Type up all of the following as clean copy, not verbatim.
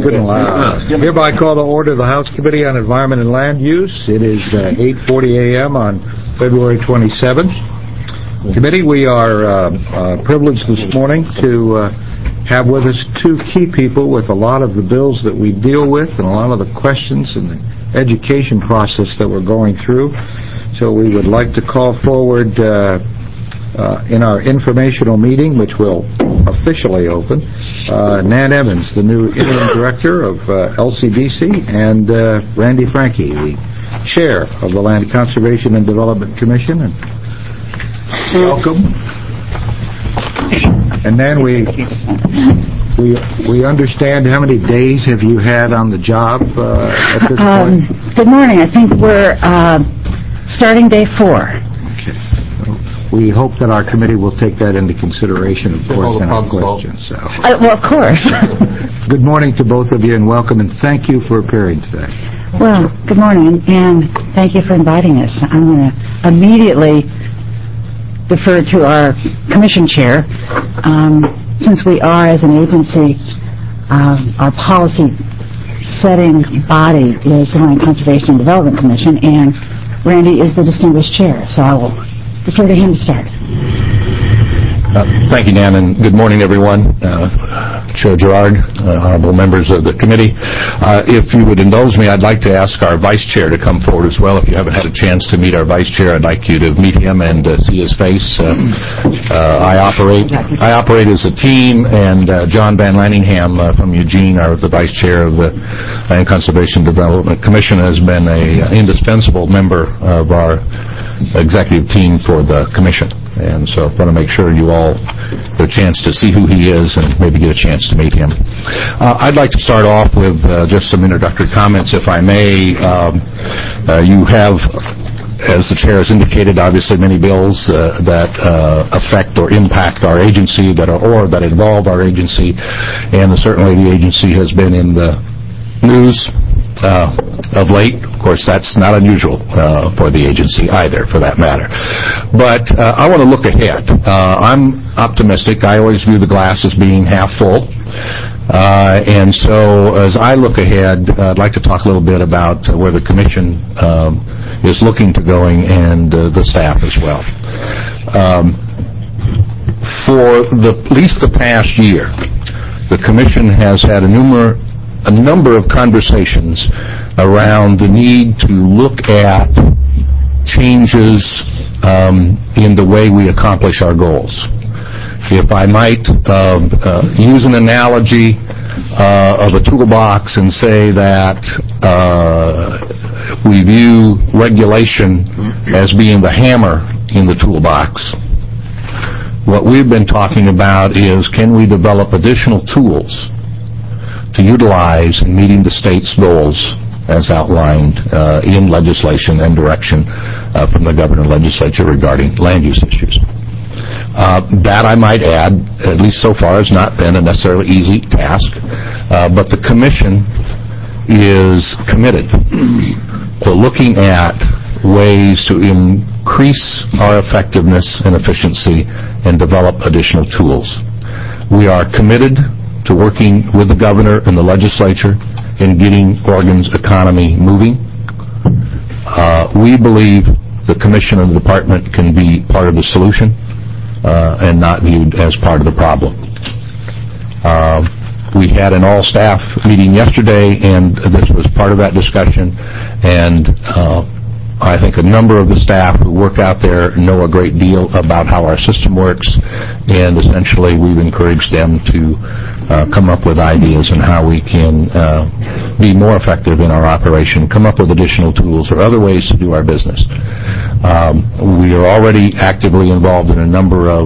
good and loud. Hereby call to order the House Committee on Environment and Land Use. It is 8:40 a.m. on February 27th. Committee, we are privileged this morning to have with us two key people with a lot of the bills that we deal with and a lot of the questions and the education process that we're going through. So we would like to call forward in our informational meeting, which will officially open, Nan Evans, the new interim director of LCDC, and Randy Franke, the chair of the Land Conservation and Development Commission. And welcome. And then we understand how many days have you had on the job at this point? Good morning. I think we're starting day 4. Okay. We hope that our committee will take that into consideration, of course, in our questions. So. Well, of course. Good morning to both of you, and welcome, and thank you for appearing today. Well, good morning, and thank you for inviting us. I'm going to immediately defer to our commission chair. Since we are, as an agency, our policy-setting body is the Land Conservation and Development Commission, and Randy is the distinguished chair, so I will defer to him to start. Thank you, Nan, and good morning, everyone. Chair Gerard, honorable members of the committee. If you would indulge me, I'd like to ask our vice chair to come forward as well. If you haven't had a chance to meet our vice chair, I'd like you to meet him and see his face. I operate as a team, and John Van Lanningham from Eugene, the vice chair of the Land Conservation Development Commission, has been an indispensable member of our executive team for the commission. And so I want to make sure you all get a chance to see who he is and maybe get a chance to meet him. I'd like to start off with just some introductory comments, if I may. You have, as the chair has indicated, obviously many bills that affect or impact our agency that involve our agency, and certainly the agency has been in the news of late. Of course, that's not unusual for the agency either, for that matter. But I want to look ahead. I'm optimistic. I always view the glass as being half full. And so as I look ahead, I'd like to talk a little bit about where the commission is looking to going, and the staff as well. For at least the past year, the commission has had a number of conversations around the need to look at changes in the way we accomplish our goals. If I might use an analogy of a toolbox and say that we view regulation as being the hammer in the toolbox, what we've been talking about is, can we develop additional tools to utilize in meeting the state's goals as outlined in legislation and direction from the governor and legislature regarding land use issues. That, I might add, at least so far, has not been a necessarily easy task, but the commission is committed to looking at ways to increase our effectiveness and efficiency and develop additional tools. We are committed to working with the governor and the legislature in getting Oregon's economy moving. We believe the commission and the department can be part of the solution and not viewed as part of the problem. We had an all-staff meeting yesterday, and this was part of that discussion, and I think a number of the staff who work out there know a great deal about how our system works, and essentially we've encouraged them to come up with ideas on how we can be more effective in our operation, come up with additional tools or other ways to do our business. We are already actively involved in a number of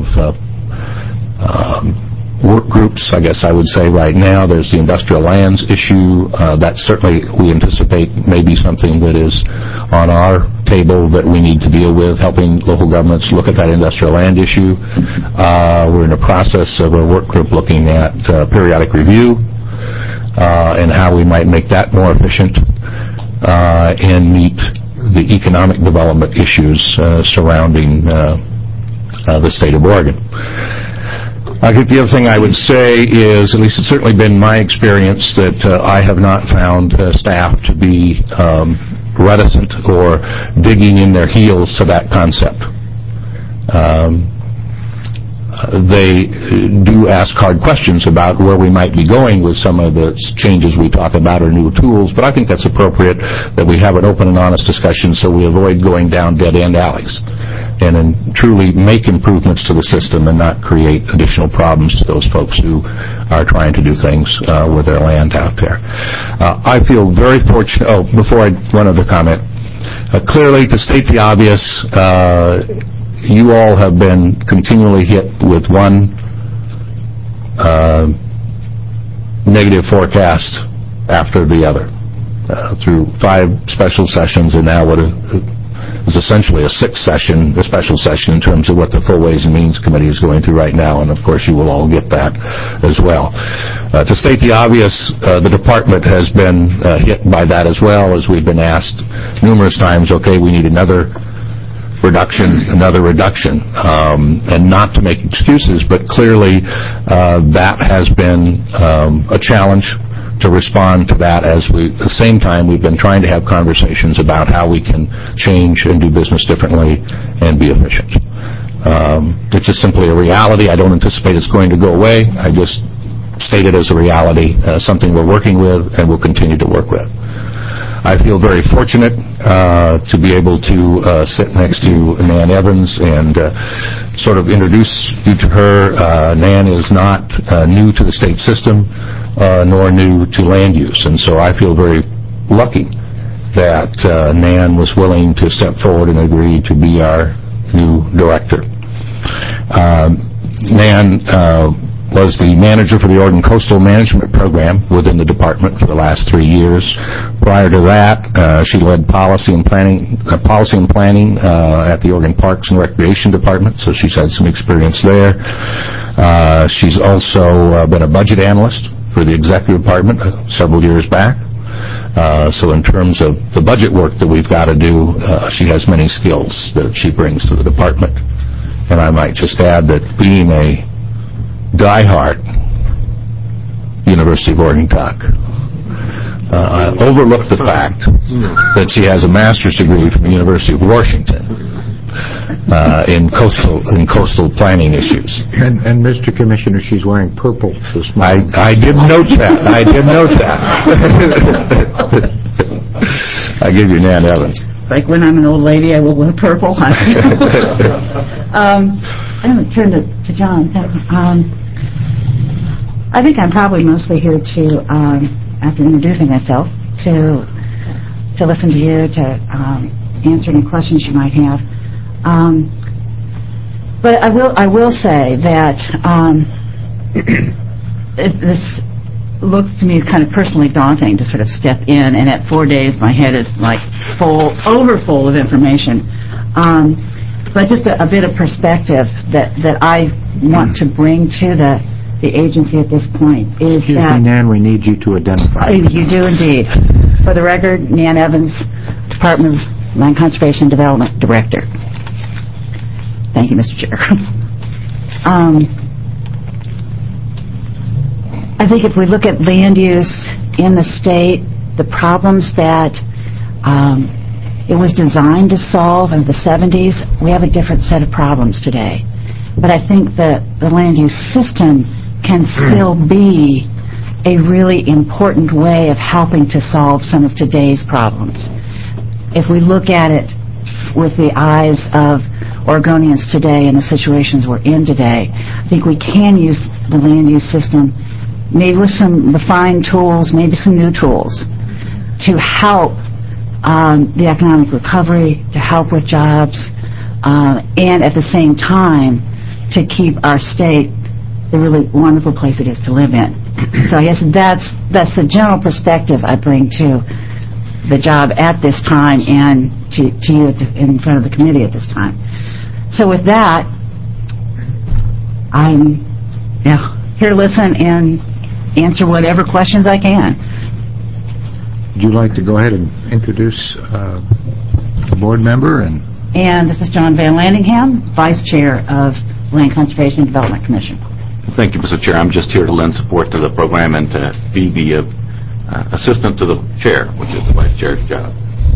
work groups, I guess I would say right now. There's the industrial lands issue. That certainly we anticipate may be something that is on our table that we need to deal with, helping local governments look at that industrial land issue. We're in the process of a work group looking at periodic review and how we might make that more efficient and meet the economic development issues surrounding the state of Oregon. I think the other thing I would say is, at least it's certainly been my experience, that I have not found staff to be reticent or digging in their heels to that concept. They do ask hard questions about where we might be going with some of the changes we talk about or new tools, but I think that's appropriate that we have an open and honest discussion so we avoid going down dead-end alleys and then truly make improvements to the system and not create additional problems to those folks who are trying to do things with their land out there. I feel very fortunate. Oh, before one other comment. Clearly, to state the obvious, you all have been continually hit with one negative forecast after the other through 5 special sessions and now what is essentially a 6th session, a special session in terms of what the Full Ways and Means Committee is going through right now, and of course you will all get that as well. To state the obvious, the department has been hit by that as well, as we've been asked numerous times, okay, we need another reduction, and not to make excuses, but clearly that has been a challenge to respond to that. At the same time, we've been trying to have conversations about how we can change and do business differently and be efficient. It's just simply a reality. I don't anticipate it's going to go away. I just state it as a reality, something we're working with and will continue to work with. I feel very fortunate to be able to sit next to Nan Evans and sort of introduce you to her. Nan is not new to the state system, nor new to land use, and so I feel very lucky that Nan was willing to step forward and agree to be our new director. Nan was the manager for the Oregon Coastal Management Program within the department for the last 3 years. Prior to that, she led policy and planning at the Oregon Parks and Recreation Department, so she's had some experience there. She's also been a budget analyst for the executive department several years back. So in terms of the budget work that we've got to do, she has many skills that she brings to the department. And I might just add that being a diehard University of Oregon Tuck, I overlooked the fact that she has a master's degree from the University of Washington in coastal planning issues. And Mr. Commissioner, she's wearing purple this morning. I did note that. I give you Nan Evans. Like when I'm an old lady, I will wear purple. I'm going to turn to John. I think I'm probably mostly here to, after introducing myself, to listen to you, to answer any questions you might have. But I will say that this looks to me kind of personally daunting to sort of step in, and at 4 days my head is like overfull of information. But just a bit of perspective that I want to bring to the agency at this point is Excuse me, Nan, we need you to identify. You do indeed. For the record, Nan Evans, Department of Land Conservation and Development Director. Thank you, Mr. Chair. I think if we look at land use in the state, the problems that it was designed to solve in the 70s, we have a different set of problems today. But I think that the land use system can still be a really important way of helping to solve some of today's problems. If we look at it with the eyes of Oregonians today and the situations we're in today, I think we can use the land use system maybe with some refined tools, maybe some new tools, to help the economic recovery, to help with jobs, and at the same time to keep our state the really wonderful place it is to live in. So I guess that's the general perspective I bring to the job at this time and to you in front of the committee at this time. So with that, I'm here to listen and answer whatever questions I can. Would you like to go ahead and introduce the board member? And this is John Van Landingham, Vice Chair of Land Conservation and Development Commission. Thank you, Mr. Chair. I'm just here to lend support to the program and to be the assistant to the chair, which is the vice chair's job.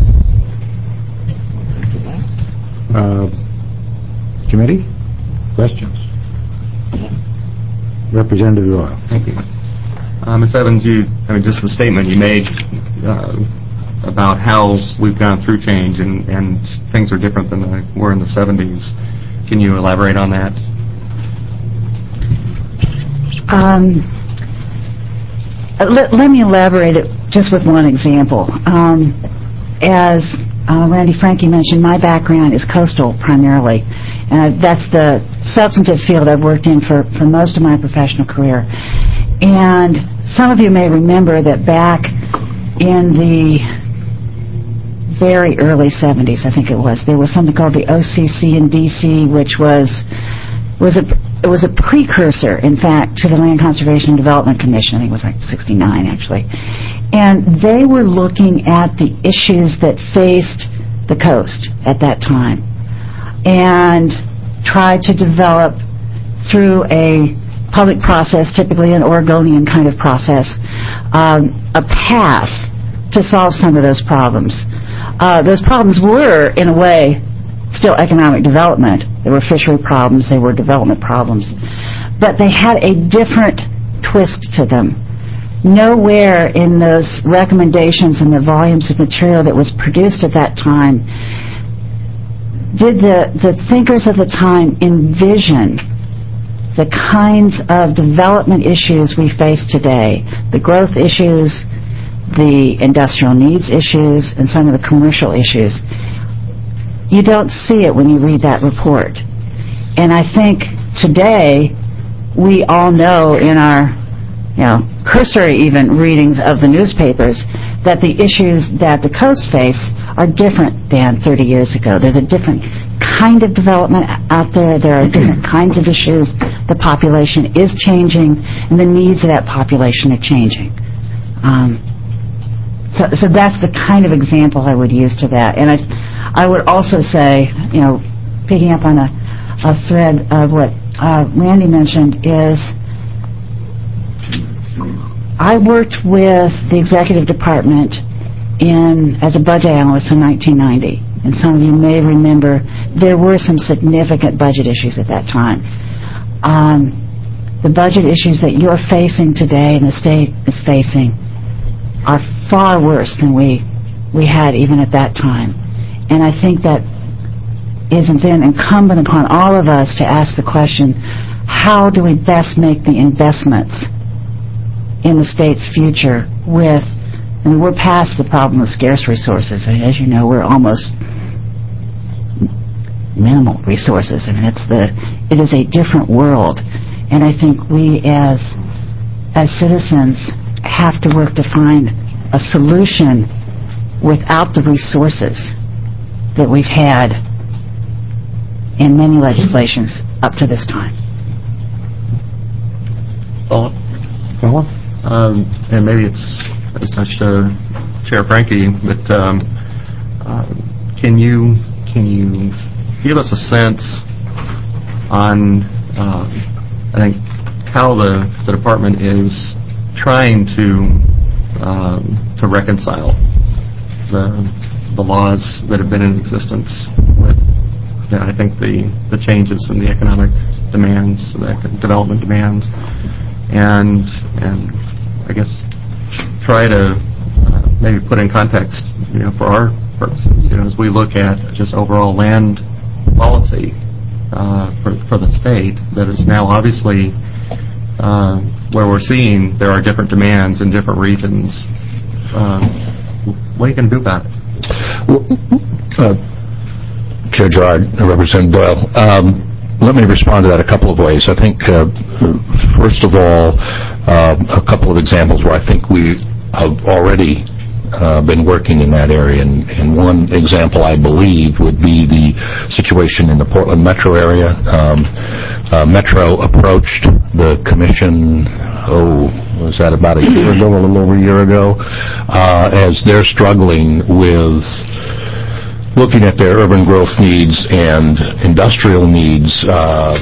Committee? Questions? Representative Doyle. Thank you. Ms. Evans, just the statement you made about how we've gone through change and things are different than they were in the 70s. Can you elaborate on that? Let me elaborate it just with one example. As Randy Franke mentioned, my background is coastal primarily. That's the substantive field I've worked in for most of my professional career. And some of you may remember that back in the very early 70s, I think it was, there was something called the OCC in D.C., which was a precursor, in fact, to the Land Conservation and Development Commission. I think it was like 69, actually. And they were looking at the issues that faced the coast at that time and tried to develop through a public process, typically an Oregonian kind of process, a path to solve some of those problems. Those problems were, in a way, still economic development. There were fishery problems, they were development problems. But they had a different twist to them. Nowhere in those recommendations and the volumes of material that was produced at that time did the thinkers of the time envision the kinds of development issues we face today, the growth issues, the industrial needs issues, and some of the commercial issues. You don't see it when you read that report. And I think today we all know in our cursory even readings of the newspapers that the issues that the coast face are different than 30 years ago. There's a different kind of development out there. There are different kinds of issues. The population is changing, and the needs of that population are changing. So that's the kind of example I would use to that. And I would also say, picking up on a thread of what Randy mentioned, is I worked with the executive department as a budget analyst in 1990. And some of you may remember there were some significant budget issues at that time. The budget issues that you're facing today and the state is facing are far worse than we had even at that time. And I think that is then incumbent upon all of us to ask the question, how do we best make the investments in the state's future we're past the problem of scarce resources. I mean, as you know, we're almost minimal resources. I mean, it is a different world. And I think we as citizens have to work to find a solution without the resources that we've had in many legislations up to this time. Philip? And maybe it's touched Chair Franke, but can you give us a sense on I think how the department is trying to reconcile the laws that have been in existence with I think the changes in the economic demands, the development demands, and I guess try to maybe put in context, for our purposes, as we look at just overall land policy for the state, that is now obviously where we're seeing there are different demands in different regions. What are you going to do about it? Chair Gerard, Representative Doyle, let me respond to that a couple of ways. I think, first of all, a couple of examples where I think we have already been working in that area. And one example, I believe, would be the situation in the Portland metro area. Metro approached the commission, was that about a year ago, a little over a year ago, as they're struggling with looking at their urban growth needs and industrial needs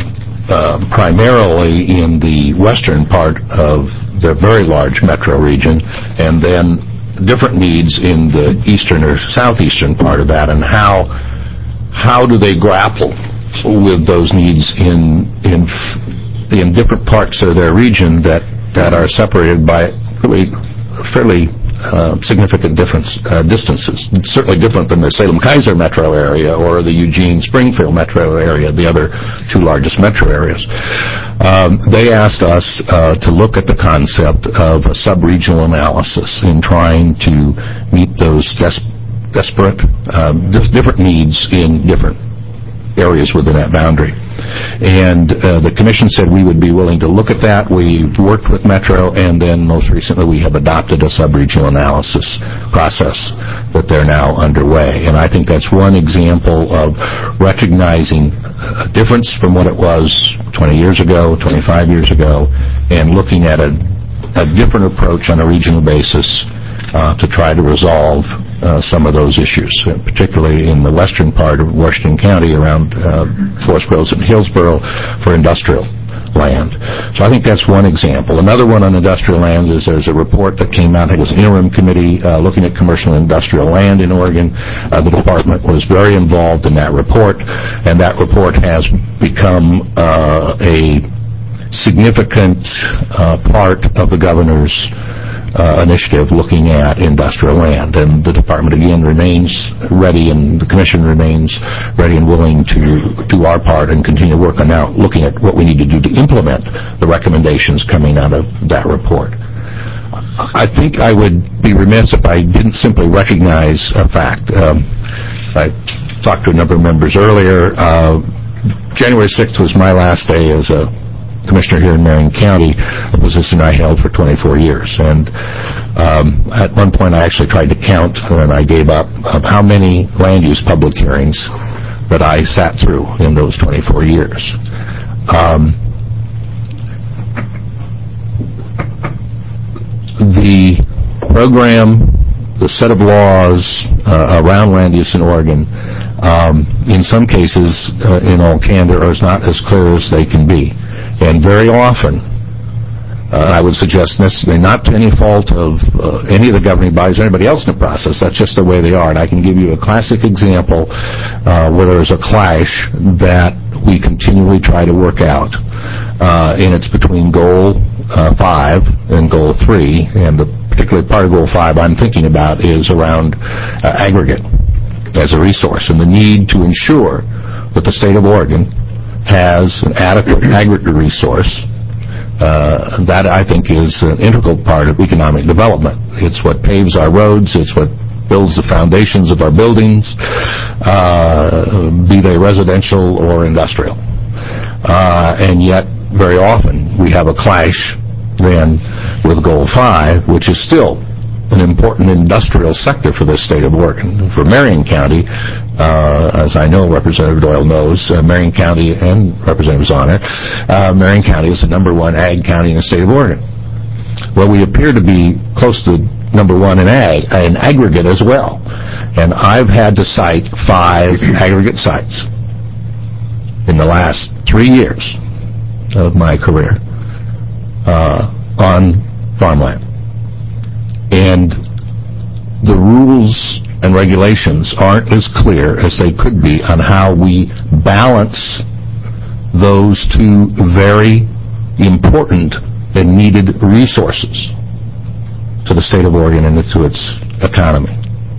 primarily in the western part of the very large metro region, and then different needs in the eastern or southeastern part of that, and how do they grapple with those needs in different parts of their region that are separated by really fairly significant distances. Certainly different than the Salem-Keizer metro area or the Eugene-Springfield metro area, the other two largest metro areas. They asked us to look at the concept of a sub-regional analysis in trying to meet those disparate, different needs in different areas within that boundary. And the Commission said we would be willing to look at that. We've worked with Metro, and then most recently we have adopted a sub-regional analysis process that they're now underway. And I think that's one example of recognizing a difference from what it was 20 years ago, 25 years ago, and looking at a different approach on a regional basis to try to resolve some of those issues, particularly in the western part of Washington County around Forest Groves and Hillsborough for industrial land. So I think that's one example. Another one on industrial lands is there's a report that came out, I think it was an interim committee looking at commercial and industrial land in Oregon. The department was very involved in that report, and that report has become a significant part of the governor's initiative looking at industrial land, and the department again remains ready, and the Commission remains ready and willing to do our part and continue to work on now looking at what we need to do to implement the recommendations coming out of that report. I think I would be remiss if I didn't simply recognize a fact. I talked to a number of members earlier. January 6th was my last day as a Commissioner here in Marion County, a position I held for 24 years. And at one point I actually tried to count, and I gave up, of how many land use public hearings that I sat through in those 24 years. The program, the set of laws around land use in Oregon, in some cases, in all candor, is not as clear as they can be. And very often, I would suggest necessarily not to any fault of any of the governing bodies or anybody else in the process. That's just the way they are. And I can give you a classic example where there's a clash that we continually try to work out. And it's between Goal 5 and Goal 3. And the particular part of Goal 5 I'm thinking about is around aggregate as a resource and the need to ensure that the state of Oregon has an adequate aggregate resource. That, I think, is an integral part of economic development. It's what paves our roads. It's what builds the foundations of our buildings, be they residential or industrial. And yet, very often, we have a clash then with Goal 5, which is still an important industrial sector for the state of Oregon. For Marion County, as I know Representative Doyle knows, Marion County and Representative Zahner, Marion County is the #1 ag county in the state of Oregon. Well, we appear to be close to #1 in aggregate as well. And I've had to cite 5 aggregate sites in the last 3 years of my career on farmland. And the rules and regulations aren't as clear as they could be on how we balance those two very important and needed resources to the state of Oregon and to its economy.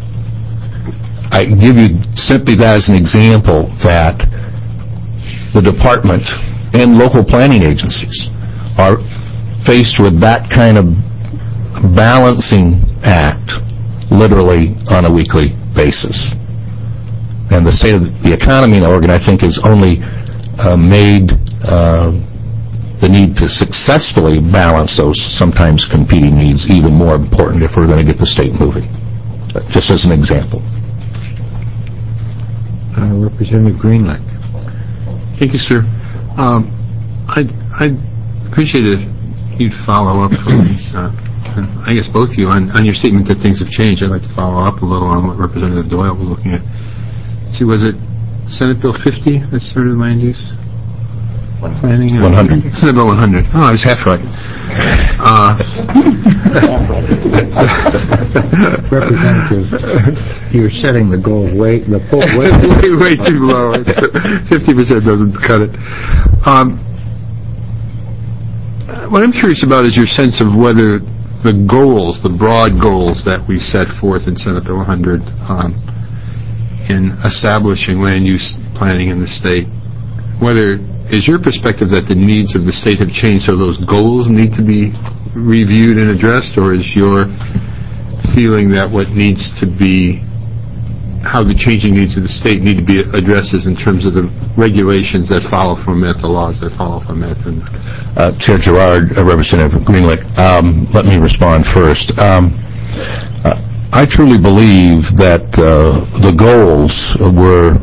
I give you simply that as an example that the department and local planning agencies are faced with that kind of balancing act literally on a weekly basis. And the state of the economy in Oregon, I think, has only made the need to successfully balance those sometimes competing needs even more important if we're going to get the state moving. Just as an example. Representative Greenlick. Thank you, sir. I'd appreciate it if you'd follow up for me, I guess both of you, on your statement that things have changed. I'd like to follow up a little on what Representative Doyle was looking at. See, was it Senate Bill 50 that started land use? Planning? 100. It's about 100. Oh, I was half right. Representative, you're setting the goal way Way too low. 50% doesn't cut it. What I'm curious about is your sense of whether the goals, the broad goals that we set forth in Senate Bill 100 in establishing land use planning in the state, whether is your perspective that the needs of the state have changed so those goals need to be reviewed and addressed, or is your feeling that what needs to be, how the changing needs of the state need to be addressed is in terms of the regulations that follow from it, the laws that follow from it? And Chair Gerard, Representative Greenlick, let me respond first. I truly believe that the goals were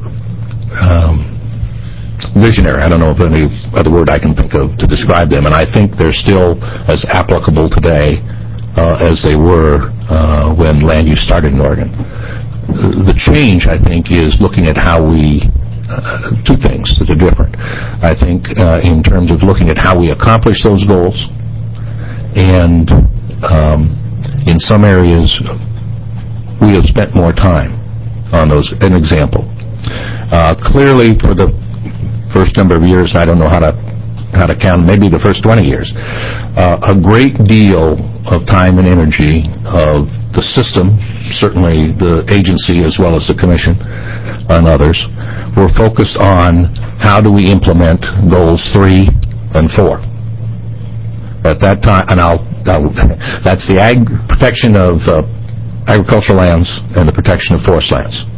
visionary. I don't know of any other word I can think of to describe them, and I think they're still as applicable today as they were when land use started in Oregon. The change, I think, is looking at how we two things that are different. I think in terms of looking at how we accomplish those goals, and in some areas we have spent more time on those. An example, clearly for the first number of years, I don't know how to count, maybe the first 20 years, a great deal of time and energy of the system, certainly the agency as well as the commission and others, were focused on how do we implement goals 3 and 4. At that time, and that's the protection of agricultural lands and the protection of forest lands.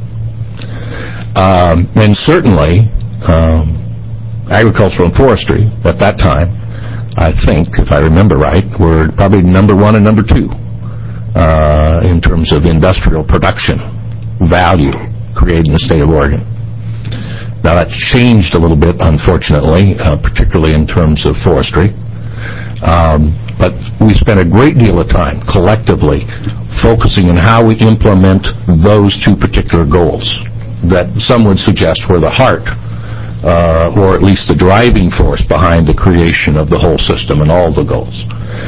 And certainly, agricultural and forestry at that time, I think, if I remember right, were probably number 1 and number 2 in terms of industrial production value created in the state of Oregon. Now that's changed a little bit, unfortunately, particularly in terms of forestry. But we spent a great deal of time collectively focusing on how we implement those 2 particular goals that some would suggest were the heart, or at least the driving force behind the creation of the whole system and all the goals.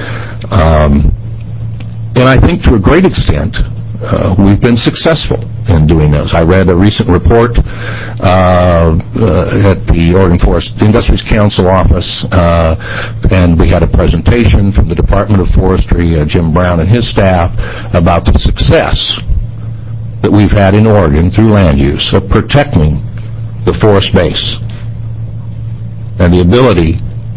And I think to a great extent, we've been successful in doing those. I read a recent report at the Oregon Forest Industries Council office, and we had a presentation from the Department of Forestry, Jim Brown and his staff, about the success that we've had in Oregon through land use of protecting the forest base and the ability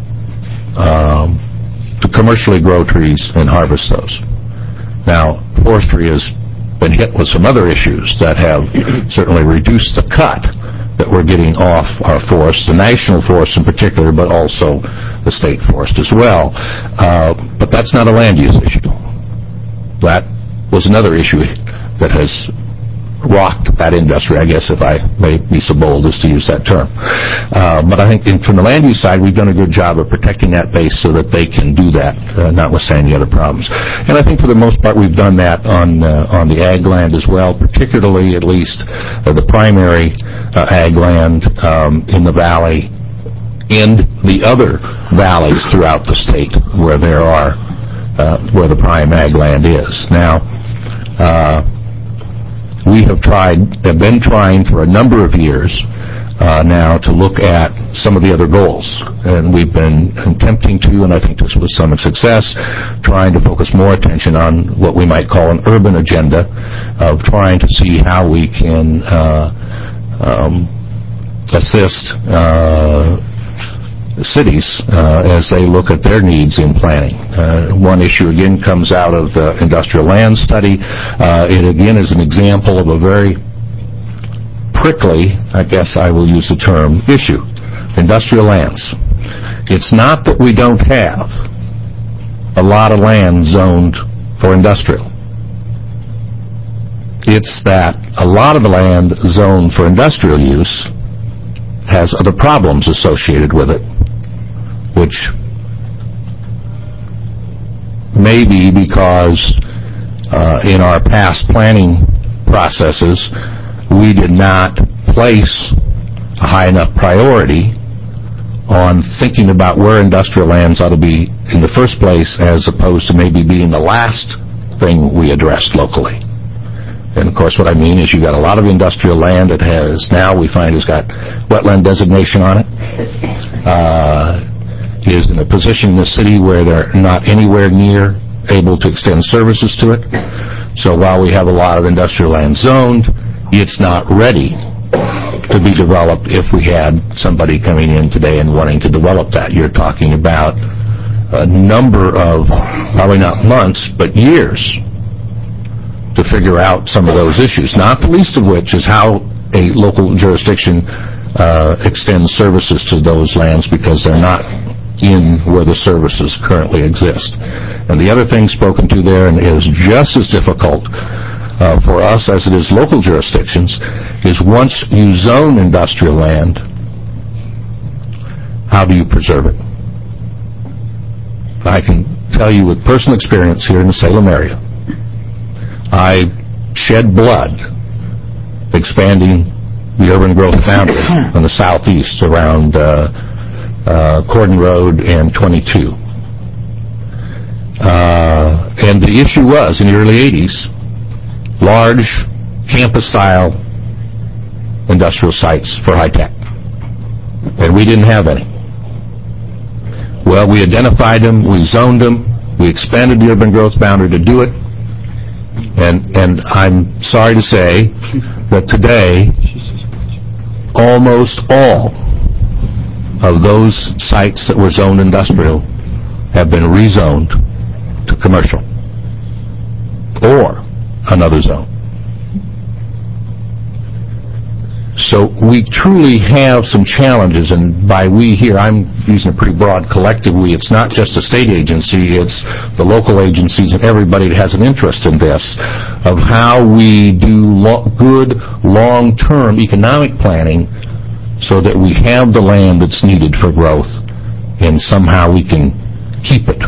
to commercially grow trees and harvest those. Now, forestry has been hit with some other issues that have certainly reduced the cut that we're getting off our forests, the national forests in particular, but also the state forest as well. But that's not a land use issue. That was another issue that has rocked that industry, I guess, if I may be so bold as to use that term. But I think from the land use side, we've done a good job of protecting that base so that they can do that, notwithstanding the other problems. And I think for the most part, we've done that on the ag land as well, particularly at least the primary ag land in the valley and the other valleys throughout the state where there are where the prime ag land is. Now, we have been trying for a number of years now to look at some of the other goals. And we've been attempting to, and I think this was some success, trying to focus more attention on what we might call an urban agenda of trying to see how we can assist cities as they look at their needs in planning. One issue, again, comes out of the industrial land study. It, again, is an example of a very prickly, I guess I will use the term, issue. Industrial lands. It's not that we don't have a lot of land zoned for industrial. It's that a lot of the land zoned for industrial use has other problems associated with it, which may be because in our past planning processes we did not place a high enough priority on thinking about where industrial lands ought to be in the first place, as opposed to maybe being the last thing we addressed locally. And of course what I mean is you've got a lot of industrial land that has now, we find, has got wetland designation on it, is in a position in the city where they're not anywhere near able to extend services to it. So while we have a lot of industrial land zoned, it's not ready to be developed if we had somebody coming in today and wanting to develop that. You're talking about a number of, probably not months, but years to figure out some of those issues, not the least of which is how a local jurisdiction extends services to those lands, because they're not in where the services currently exist. And the other thing spoken to there, and is just as difficult for us as it is local jurisdictions, is once you zone industrial land, how do you preserve it? I can tell you with personal experience here in the Salem area, I shed blood expanding the urban growth boundary on the southeast around Cordon Road and 22. And the issue was, in the early 80s, large campus-style industrial sites for high-tech. And we didn't have any. Well, we identified them, we zoned them, we expanded the urban growth boundary to do it, and I'm sorry to say that today, almost all of those sites that were zoned industrial have been rezoned to commercial or another zone. So we truly have some challenges, and by we here, I'm using a pretty broad collective we. It's not just a state agency, it's the local agencies and everybody that has an interest in this, of how we do good long-term economic planning so that we have the land that's needed for growth and somehow we can keep it.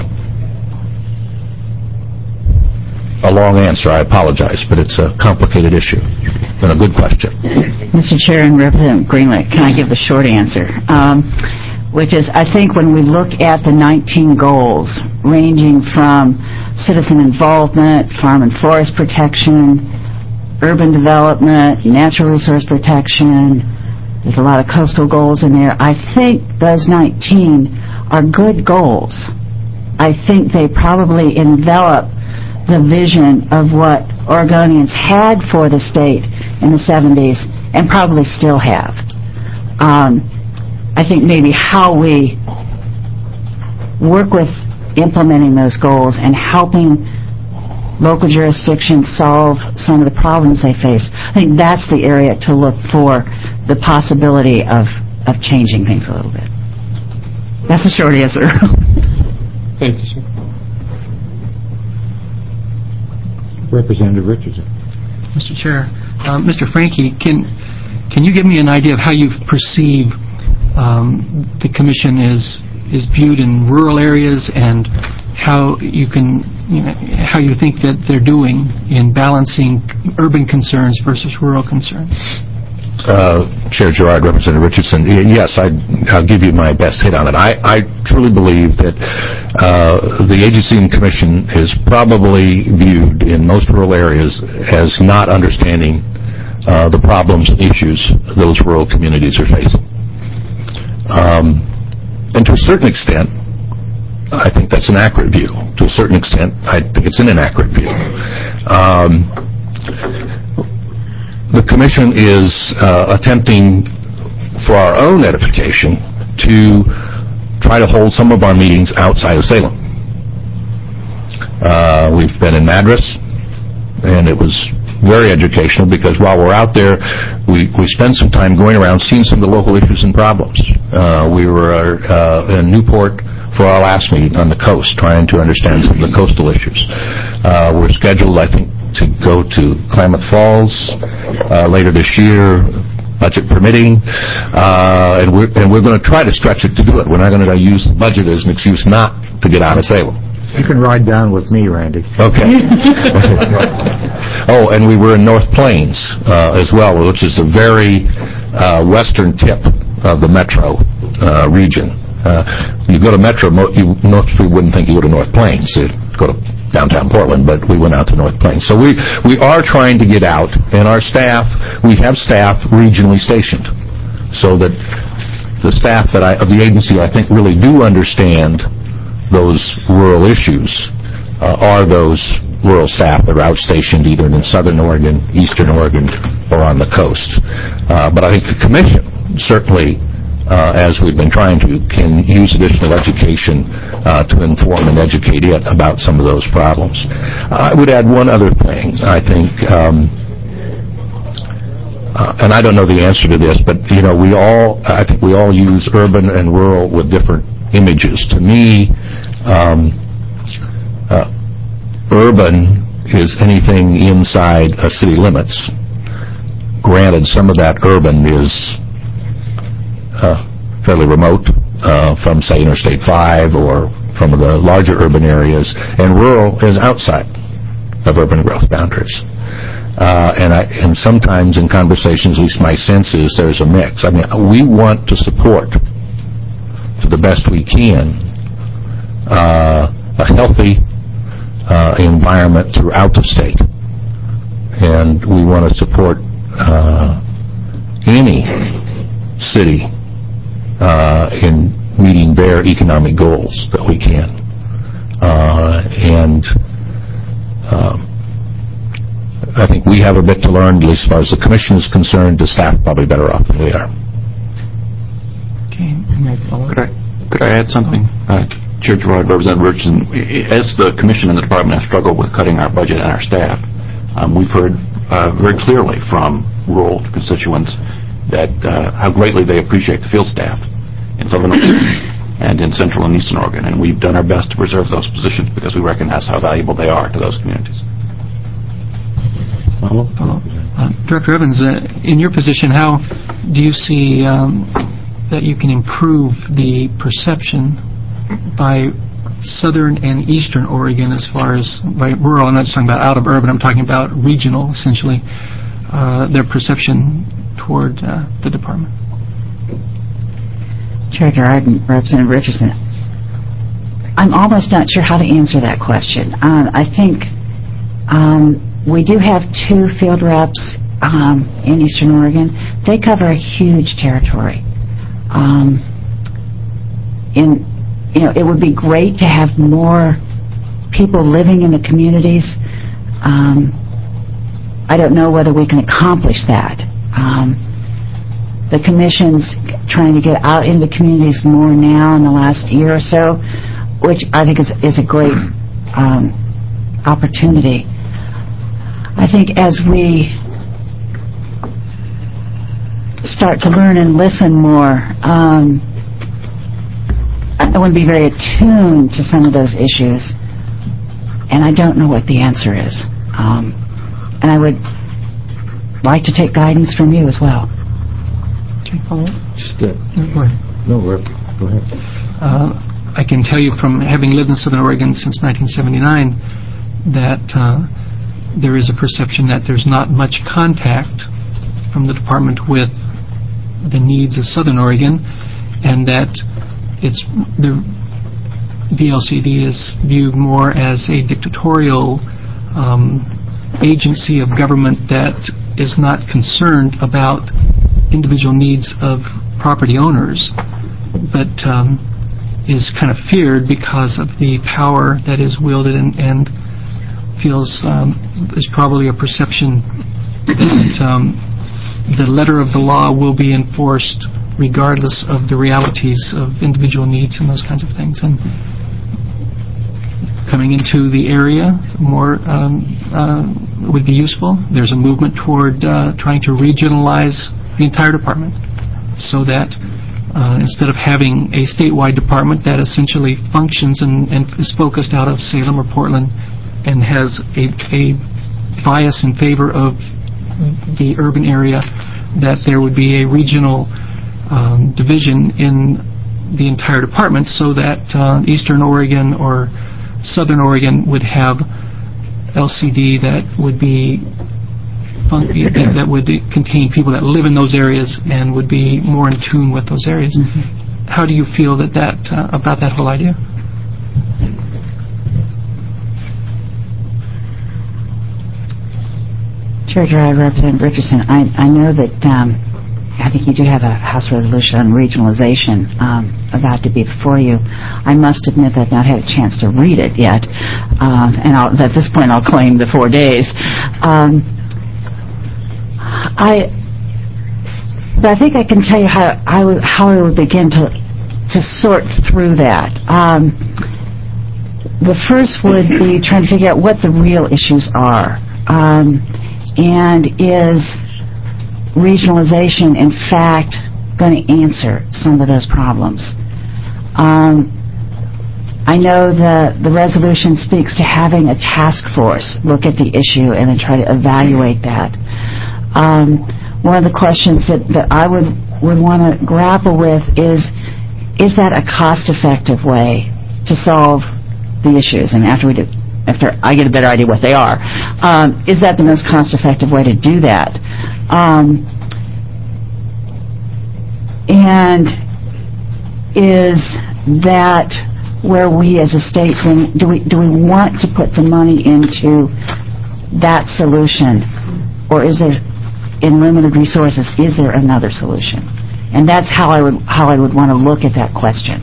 A long answer, I apologize, but it's a complicated issue and a good question. Mr. Chair and Representative Greenlee, can I give the short answer? Which is, I think when we look at the 19 goals, ranging from citizen involvement, farm and forest protection, urban development, natural resource protection, there's a lot of coastal goals in there. I think those 19 are good goals. I think they probably envelop the vision of what Oregonians had for the state in the 70s and probably still have. I think maybe how we work with implementing those goals and helping local jurisdictions solve some of the problems they face, I think that's the area to look for the possibility of changing things a little bit. That's a short answer. Thank you, sir. Representative Richardson. Mr. Chair, Mr. Franke, can you give me an idea of how you perceive the Commission is viewed in rural areas, and how you think that they're doing in balancing urban concerns versus rural concerns? Chair Gerard, Representative Richardson, yes, I'll give you my best hit on it. I truly believe that the agency and commission is probably viewed in most rural areas as not understanding the problems and issues those rural communities are facing. And to a certain extent, I think that's an accurate view. To a certain extent, I think it's an inaccurate view. The Commission is attempting, for our own edification, to try to hold some of our meetings outside of Salem. We've been in Madras, and it was very educational, because while we're out there, we spend some time going around seeing some of the local issues and problems. We were in Newport for our last meeting on the coast, trying to understand some of the coastal issues. We're scheduled, I think, to go to Klamath Falls later this year, budget permitting, and we're going to try to stretch it to do it. We're not going to use the budget as an excuse not to get out of Salem. You can ride down with me, Randy. Okay. Oh, and we were in North Plains as well, which is the very western tip of the metro, region. You go to Metro, most people wouldn't think you go to North Plains. You'd go to downtown Portland, but we went out to North Plains. So we are trying to get out, and our staff, we have staff regionally stationed, so that the staff of the agency, I think, really do understand those rural issues are those rural staff that are outstationed either in Southern Oregon, Eastern Oregon, or on the coast. But I think the Commission certainly, as we've been trying to, can use additional education to inform and educate it about some of those problems. I would add one other thing. I think, and I don't know the answer to this, but I think we all use urban and rural with different images. To me, urban is anything inside city limits. Granted, some of that urban is fairly remote from, say, Interstate 5 or from the larger urban areas, and rural is outside of urban growth boundaries. And sometimes in conversations, at least my sense is, there's a mix. I mean, we want to support, to the best we can, a healthy environment throughout the state. And we want to support any city in meeting their economic goals that we can. I think we have a bit to learn, at least as far as the Commission is concerned. The staff probably better off than we are. Okay. Could I add something? Chair Gerard, Representative Richardson, as the Commission and the Department have struggled with cutting our budget and our staff, we've heard very clearly from rural constituents that how greatly they appreciate the field staff in Southern Oregon and in Central and Eastern Oregon, and we've done our best to preserve those positions because we recognize how valuable they are to those communities. Director Evans, in your position, how do you see that you can improve the perception by Southern and Eastern Oregon as far as, by rural, I'm not just talking about out of urban, I'm talking about regional, essentially, their perception toward the department? Chair Gerard and Representative Richardson, I'm almost not sure how to answer that question. I think we do have 2 field reps in Eastern Oregon. They cover a huge territory. It would be great to have more people living in the communities. I don't know whether we can accomplish that. The Commission's trying to get out into the communities more now in the last year or so, which I think is a great opportunity. I think as we start to learn and listen more, I want to be very attuned to some of those issues, and I don't know what the answer is. And I would like to take guidance from you as well. Okay, follow up? Go ahead. I can tell you from having lived in Southern Oregon since 1979 that there is a perception that there's not much contact from the department with the needs of Southern Oregon, and that the VLCD is viewed more as a dictatorial agency of government that is not concerned about individual needs of property owners, but is kind of feared because of the power that is wielded, and feels there's probably a perception that the letter of the law will be enforced regardless of the realities of individual needs and those kinds of things. And coming into the area more would be useful. There's a movement toward trying to regionalize the entire department so that instead of having a statewide department that essentially functions and is focused out of Salem or Portland and has a bias in favor of the urban area, that there would be a regional division in the entire department so that Eastern Oregon or Southern Oregon would have LCD that would be that would contain people that live in those areas and would be more in tune with those areas. how do you feel about that whole idea? Chair Gerard, Representative Richardson, I know that I think you do have a House resolution on regionalization about to be before you. I must admit that I've not had a chance to read it yet, and at this point I'll claim the 4 days. But I think I can tell you how I would begin to sort through that. The first would be trying to figure out what the real issues are. And is regionalization, in fact, going to answer some of those problems? I know the resolution speaks to having a task force look at the issue and then try to evaluate that. One of the questions that I would want to grapple with is that a cost-effective way to solve the issues? And after I get a better idea what they are, is that the most cost-effective way to do that? And is that where we as a state, do we want to put the money into that solution, or is there, in limited resources, is there another solution? And that's how I would want to look at that question.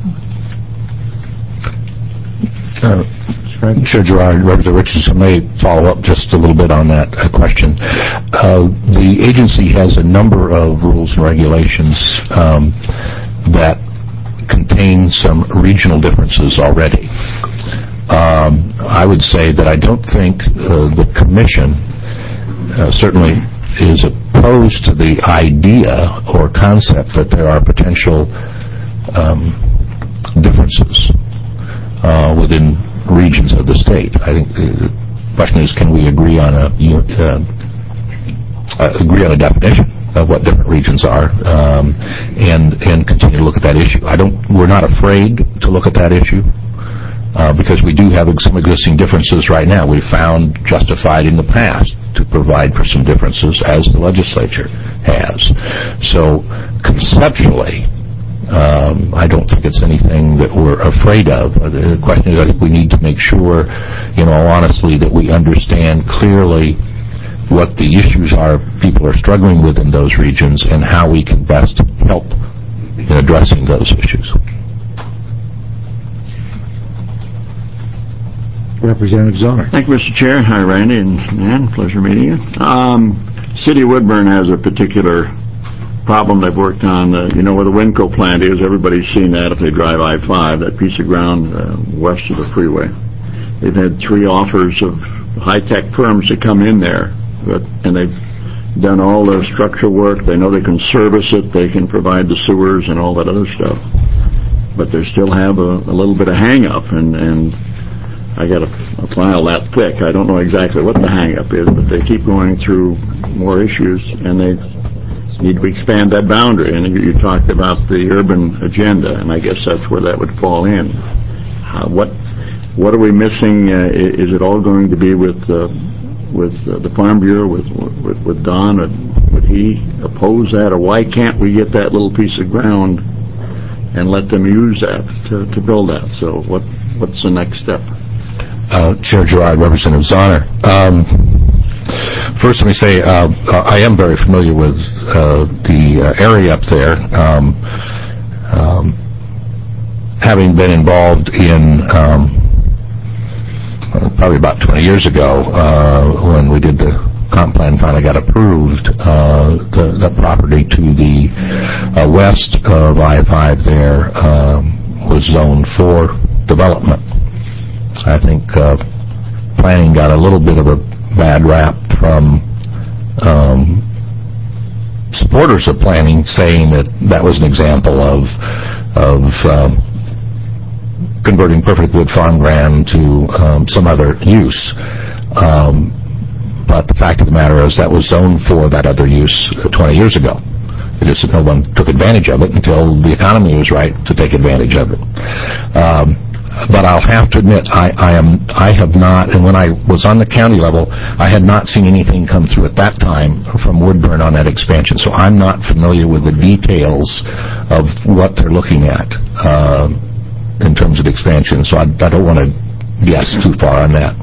Chair Gerard, Representative Richardson may follow up just a little bit on that question. The agency has a number of rules and regulations that contain some regional differences already. I would say that I don't think the Commission certainly is opposed to the idea or concept that there are potential differences within regions of the state. I think the question is, can we agree on a definition of what different regions are, and continue to look at that issue. We're not afraid to look at that issue because we do have some existing differences right now. We found justified in the past to provide for some differences, as the legislature has. So conceptually, I don't think it's anything that we're afraid of. The question is, I think we need to make sure, in all honesty, that we understand clearly what the issues are people are struggling with in those regions and how we can best help in addressing those issues. Representative Zoner. Thank you, Mr. Chair. Hi, Randy and Nan. Pleasure meeting you. City of Woodburn has a particular problem they've worked on. Where the Winco plant is, everybody's seen that if they drive I-5, that piece of ground west of the freeway. They've had 3 offers of high-tech firms to come in there, and they've done all the structural work. They know they can service it, they can provide the sewers and all that other stuff. But they still have a little bit of hang-up, and I got a file that thick. I don't know exactly what the hang-up is, but they keep going through more issues, and they need to expand that boundary. And you talked about the urban agenda, and I guess that's where that would fall in. What are we missing? Is it all going to be with the Farm Bureau, with Don? Would he oppose that, or why can't we get that little piece of ground and let them use that to build that? So what's the next step? Chair Gerard, Representative Zoner. First, let me say I am very familiar with the area up there, having been involved in probably about 20 years ago when we did the comp plan finally got approved. The property to the west of I-5 there was zoned for development. I think planning got a little bit of a bad rap from supporters of planning, saying that was an example of converting perfect wood farmland to some other use. But the fact of the matter is that was zoned for that other use 20 years ago. It just no one took advantage of it until the economy was right to take advantage of it. But I'll have to admit, I have not, and when I was on the county level, I had not seen anything come through at that time from Woodburn on that expansion. So I'm not familiar with the details of what they're looking at in terms of expansion. So I don't want to guess too far on that.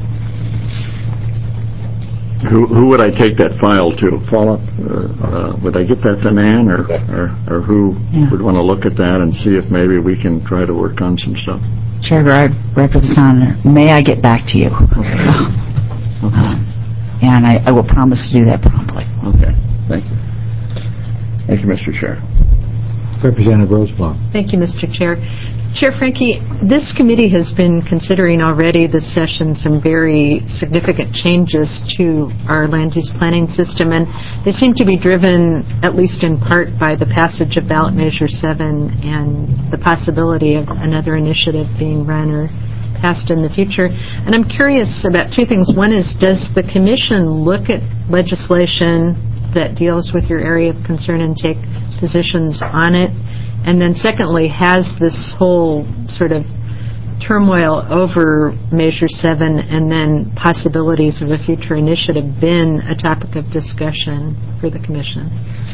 Who would I take that file to? Follow up? Would I get that to Nan, or who would want to look at that and see if maybe we can try to work on some stuff? Chair Representative, may I get back to you? Okay. And I will promise to do that promptly. Okay. Thank you. Thank you, Mr. Chair. Representative Rosenbaum. Thank you, Mr. Chair. Chair Franke, this committee has been considering already this session some very significant changes to our land use planning system, and they seem to be driven, at least in part, by the passage of Ballot Measure 7 and the possibility of another initiative being run or passed in the future. And I'm curious about two things. One is, does the Commission look at legislation that deals with your area of concern and take positions on it? And then secondly, has this whole sort of turmoil over Measure 7 and then possibilities of a future initiative been a topic of discussion for the Commission?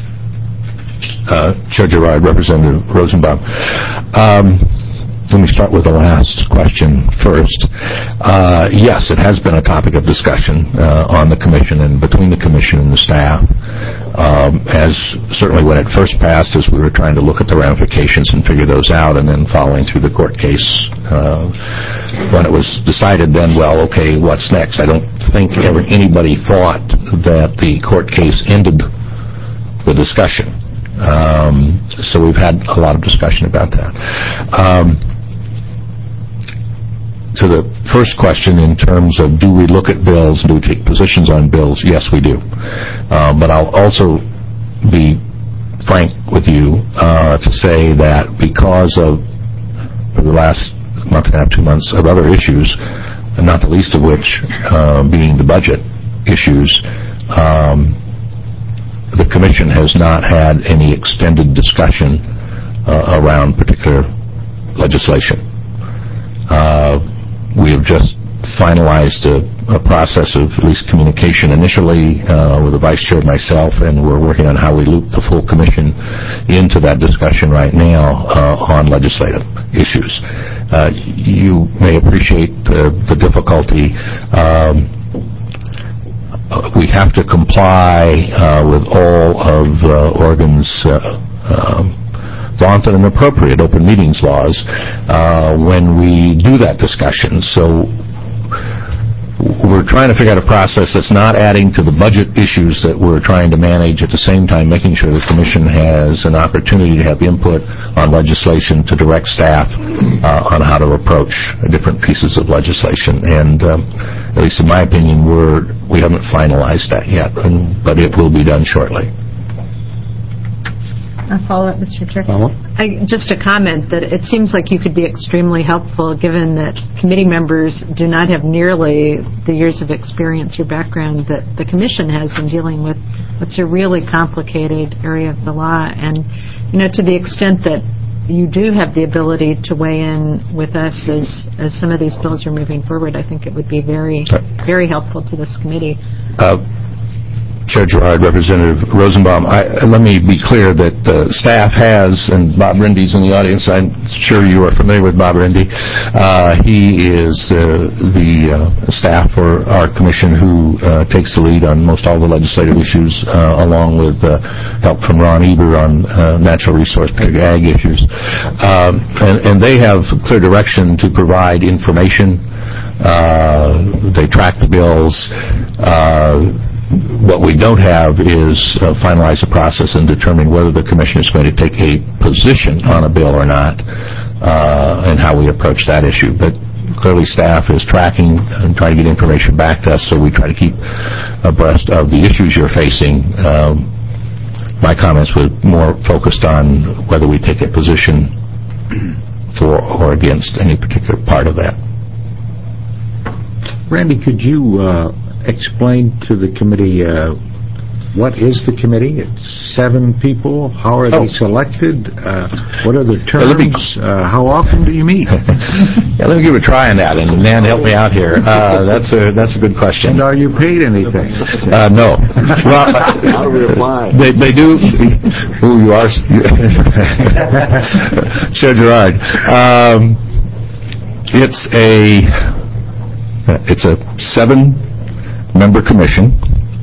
Chair Gerard, Representative Rosenbaum. Let me start with the last question first. Yes, it has been a topic of discussion on the Commission and between the Commission and the staff. As certainly when it first passed, as we were trying to look at the ramifications and figure those out, and then following through the court case. When it was decided then, well, okay, what's next? I don't think anybody thought that the court case ended the discussion. So we've had a lot of discussion about that. To the first question, in terms of do we look at bills, do we take positions on bills? Yes, we do. But I'll also be frank with you to say that because of for the last month and a half, 2 months of other issues, and not the least of which being the budget issues, the Commission has not had any extended discussion around particular legislation. We have just finalized a process of at least communication initially with the Vice Chair and myself, and we're working on how we loop the full Commission into that discussion right now on legislative issues. You may appreciate the difficulty. We have to comply with all of Oregon's vaunted and appropriate open meetings laws when we do that discussion. So we're trying to figure out a process that's not adding to the budget issues that we're trying to manage, at the same time making sure the Commission has an opportunity to have input on legislation to direct staff on how to approach different pieces of legislation. And at least in my opinion, we haven't finalized that yet, but it will be done shortly. A follow-up, Mr. Chair. Follow-up? Just a comment that it seems like you could be extremely helpful, given that committee members do not have nearly the years of experience or background that the Commission has in dealing with what's a really complicated area of the law. And, to the extent that you do have the ability to weigh in with us as some of these bills are moving forward, I think it would be very, very helpful to this committee. Chair Gerard, Representative Rosenbaum, let me be clear that staff has, and Bob Rindy's in the audience, I'm sure you are familiar with Bob Rindy. He is the staff for our Commission who takes the lead on most all the legislative issues, along with help from Ron Eber on natural resource ag issues. And they have clear direction to provide information. They track the bills. What we don't have is finalize the process and determine whether the Commission is going to take a position on a bill or not, and how we approach that issue. But clearly staff is tracking and trying to get information back to us, so we try to keep abreast of the issues you're facing. My comments were more focused on whether we take a position for or against any particular part of that. Randy, could you explain to the committee What is the committee? It's 7 people. How are they selected? What are the terms? How often do you meet? Yeah, let me give a try on that, and Nan, help me out here. That's a good question. And are you paid anything? No. Well, How do we apply? they do. Who you are? Chair Gerard. It's a 7-member commission.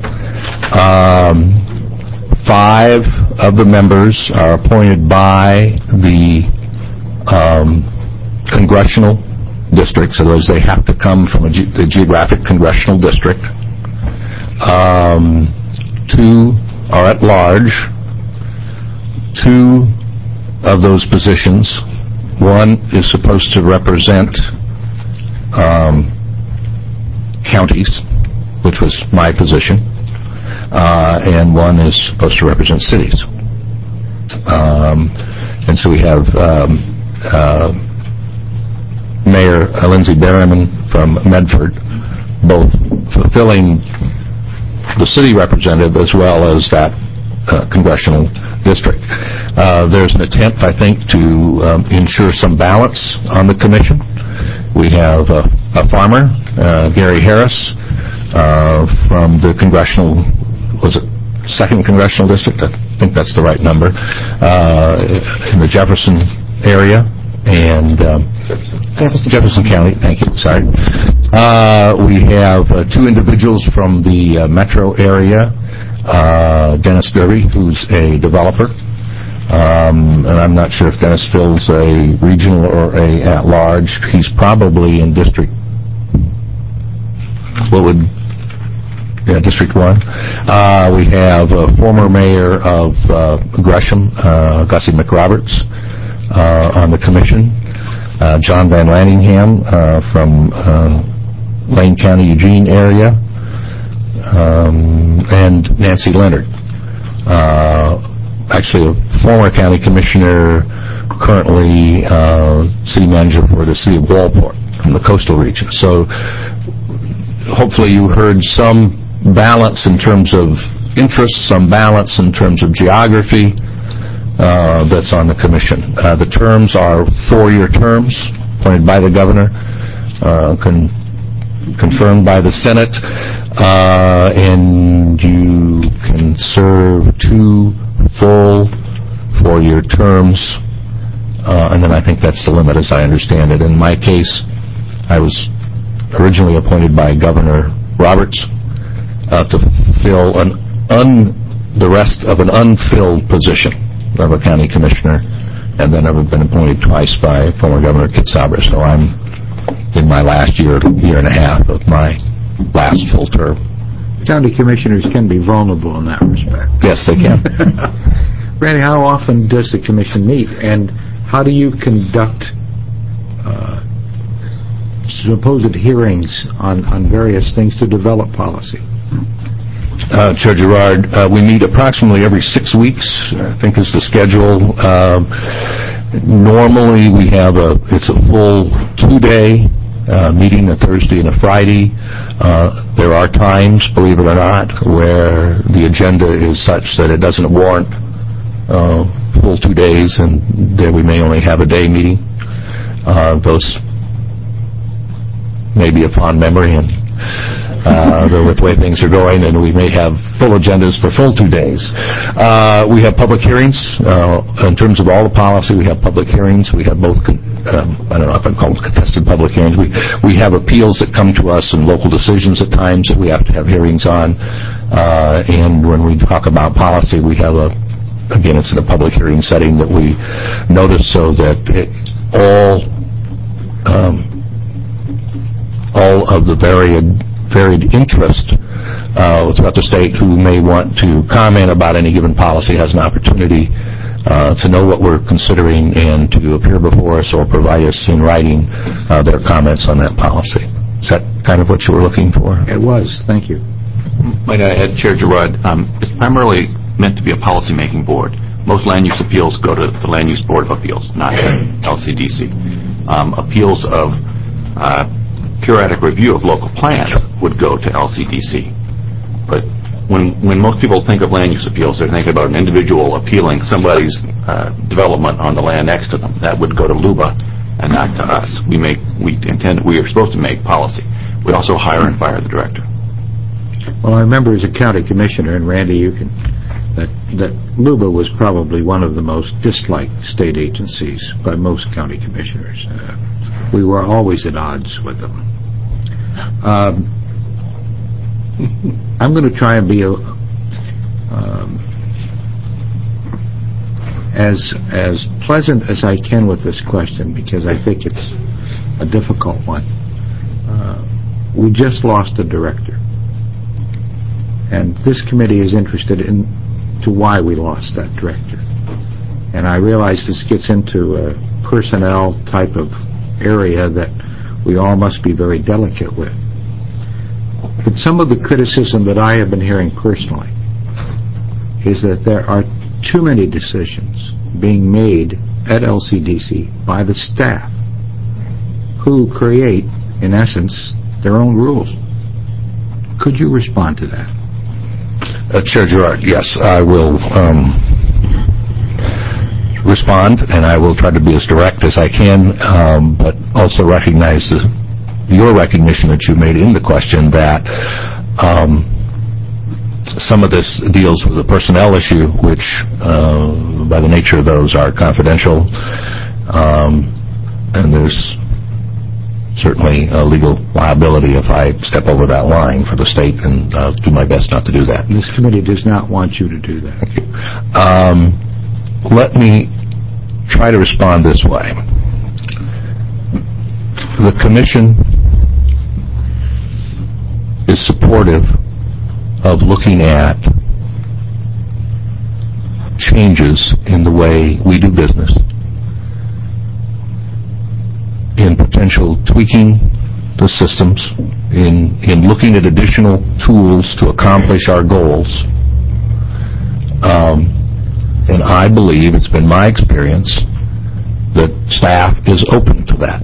5 of the members are appointed by the congressional districts. In other words, they have to come from the geographic congressional district. 2 are at large. 2 of those positions, one is supposed to represent counties, which was my position, and one is supposed to represent cities. And so we have Mayor Lindsey Berryman from Medford, both fulfilling the city representative as well as that congressional district. There's an attempt, I think, to ensure some balance on the commission. We have a farmer, Gary Harris, from the congressional, was it 2nd Congressional District? I think that's the right number, in the Jefferson area, and Jefferson County, thank you, sorry. We have 2 individuals from the metro area, Dennis Derby, who's a developer, and I'm not sure if Dennis fills a regional or a at-large. He's probably in District, District 1. We have a former mayor of Gresham, Gussie McRoberts, on the commission. John Van Lanningham from Lane County, Eugene area, and Nancy Leonard, actually a former county commissioner, currently city manager for the city of Walport from the coastal region. So hopefully you heard some balance in terms of interests, some balance in terms of geography that's on the commission. The terms are 4-year terms appointed by the governor, confirmed by the Senate, and you can serve 2 full 4-year terms, and then I think that's the limit as I understand it. In my case, I was originally appointed by Governor Roberts to fill the rest of an unfilled position of a county commissioner, and then I've been appointed twice by former Governor Kit Sabra, so I'm in my last year and a half of my last full term. County commissioners can be vulnerable in that respect. Yes, they can. Randy, how often does the commission meet, and how do you conduct supposed hearings on various things to develop policy? Chair Gerard, we meet approximately every 6 weeks, I think is the schedule. Normally we have it's a full 2-day meeting, a Thursday and a Friday. There are times, believe it or not, where the agenda is such that it doesn't warrant full 2 days, and there we may only have a day meeting. Those may be a fond memory, and with the way things are going, and we may have full agendas for full 2 days. We have public hearings. In terms of all the policy, we have public hearings. We have both, I don't know if I'd call them contested public hearings. We have appeals that come to us and local decisions at times that we have to have hearings on. And when we talk about policy, we have again, it's in a public hearing setting that we notice so that all of the varied interest throughout the state who may want to comment about any given policy has an opportunity to know what we're considering and to appear before us or provide us in writing their comments on that policy. Is that kind of what you were looking for? It was. Thank you. Might I add, Chair Gerard, it's primarily meant to be a policy-making board. Most land use appeals go to the Land Use Board of Appeals, not the LCDC. Appeals of periodic review of local plans would go to LCDC. But when most people think of land use appeals, they're thinking about an individual appealing somebody's development on the land next to them. That would go to LUBA and not to us. We are supposed to make policy. We also hire and fire the director. Well, I remember as a county commissioner, and Randy, that LUBA was probably one of the most disliked state agencies by most county commissioners. We were always at odds with them. I'm going to try and be as pleasant as I can with this question, because I think it's a difficult one. We just lost a director, and this committee is interested into why we lost that director. And I realize this gets into a personnel type of area that we all must be very delicate with. But some of the criticism that I have been hearing personally is that there are too many decisions being made at LCDC by the staff, who create, in essence, their own rules. Could you respond to that? Chair Gerard, yes, I will respond, and I will try to be as direct as I can, but also recognize your recognition that you made in the question that some of this deals with a personnel issue, which by the nature of those are confidential, and there's certainly a legal liability if I step over that line for the state, and I'll do my best not to do that. This committee does not want you to do that. Thank you. Let me try to respond this way. The Commission is supportive of looking at changes in the way we do business, in potential tweaking the systems, in looking at additional tools to accomplish our goals. And I believe, it's been my experience, that staff is open to that.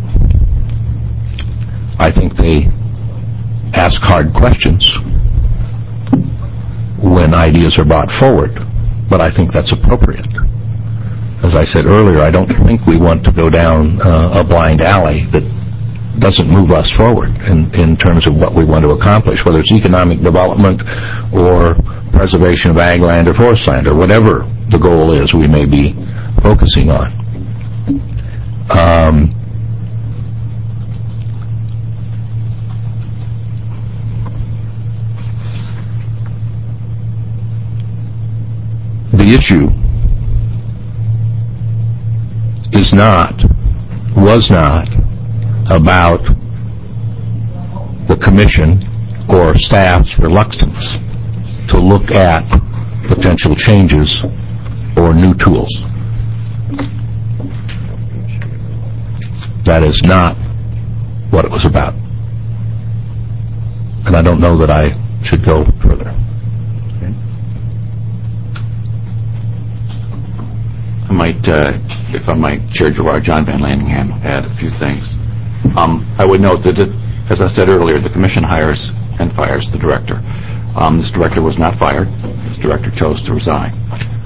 I think they ask hard questions when ideas are brought forward, but I think that's appropriate. As I said earlier, I don't think we want to go down a blind alley that doesn't move us forward in terms of what we want to accomplish, whether it's economic development or preservation of ag land or forest land or whatever the goal is we may be focusing on. The issue was not about the Commission or staff's reluctance to look at potential changes or new tools. That is not what it was about. And I don't know that I should go further. If I might, Chair Gerard, John Van Landingham, add a few things. I would note that, as I said earlier, the Commission hires and fires the director. This director was not fired. This director chose to resign.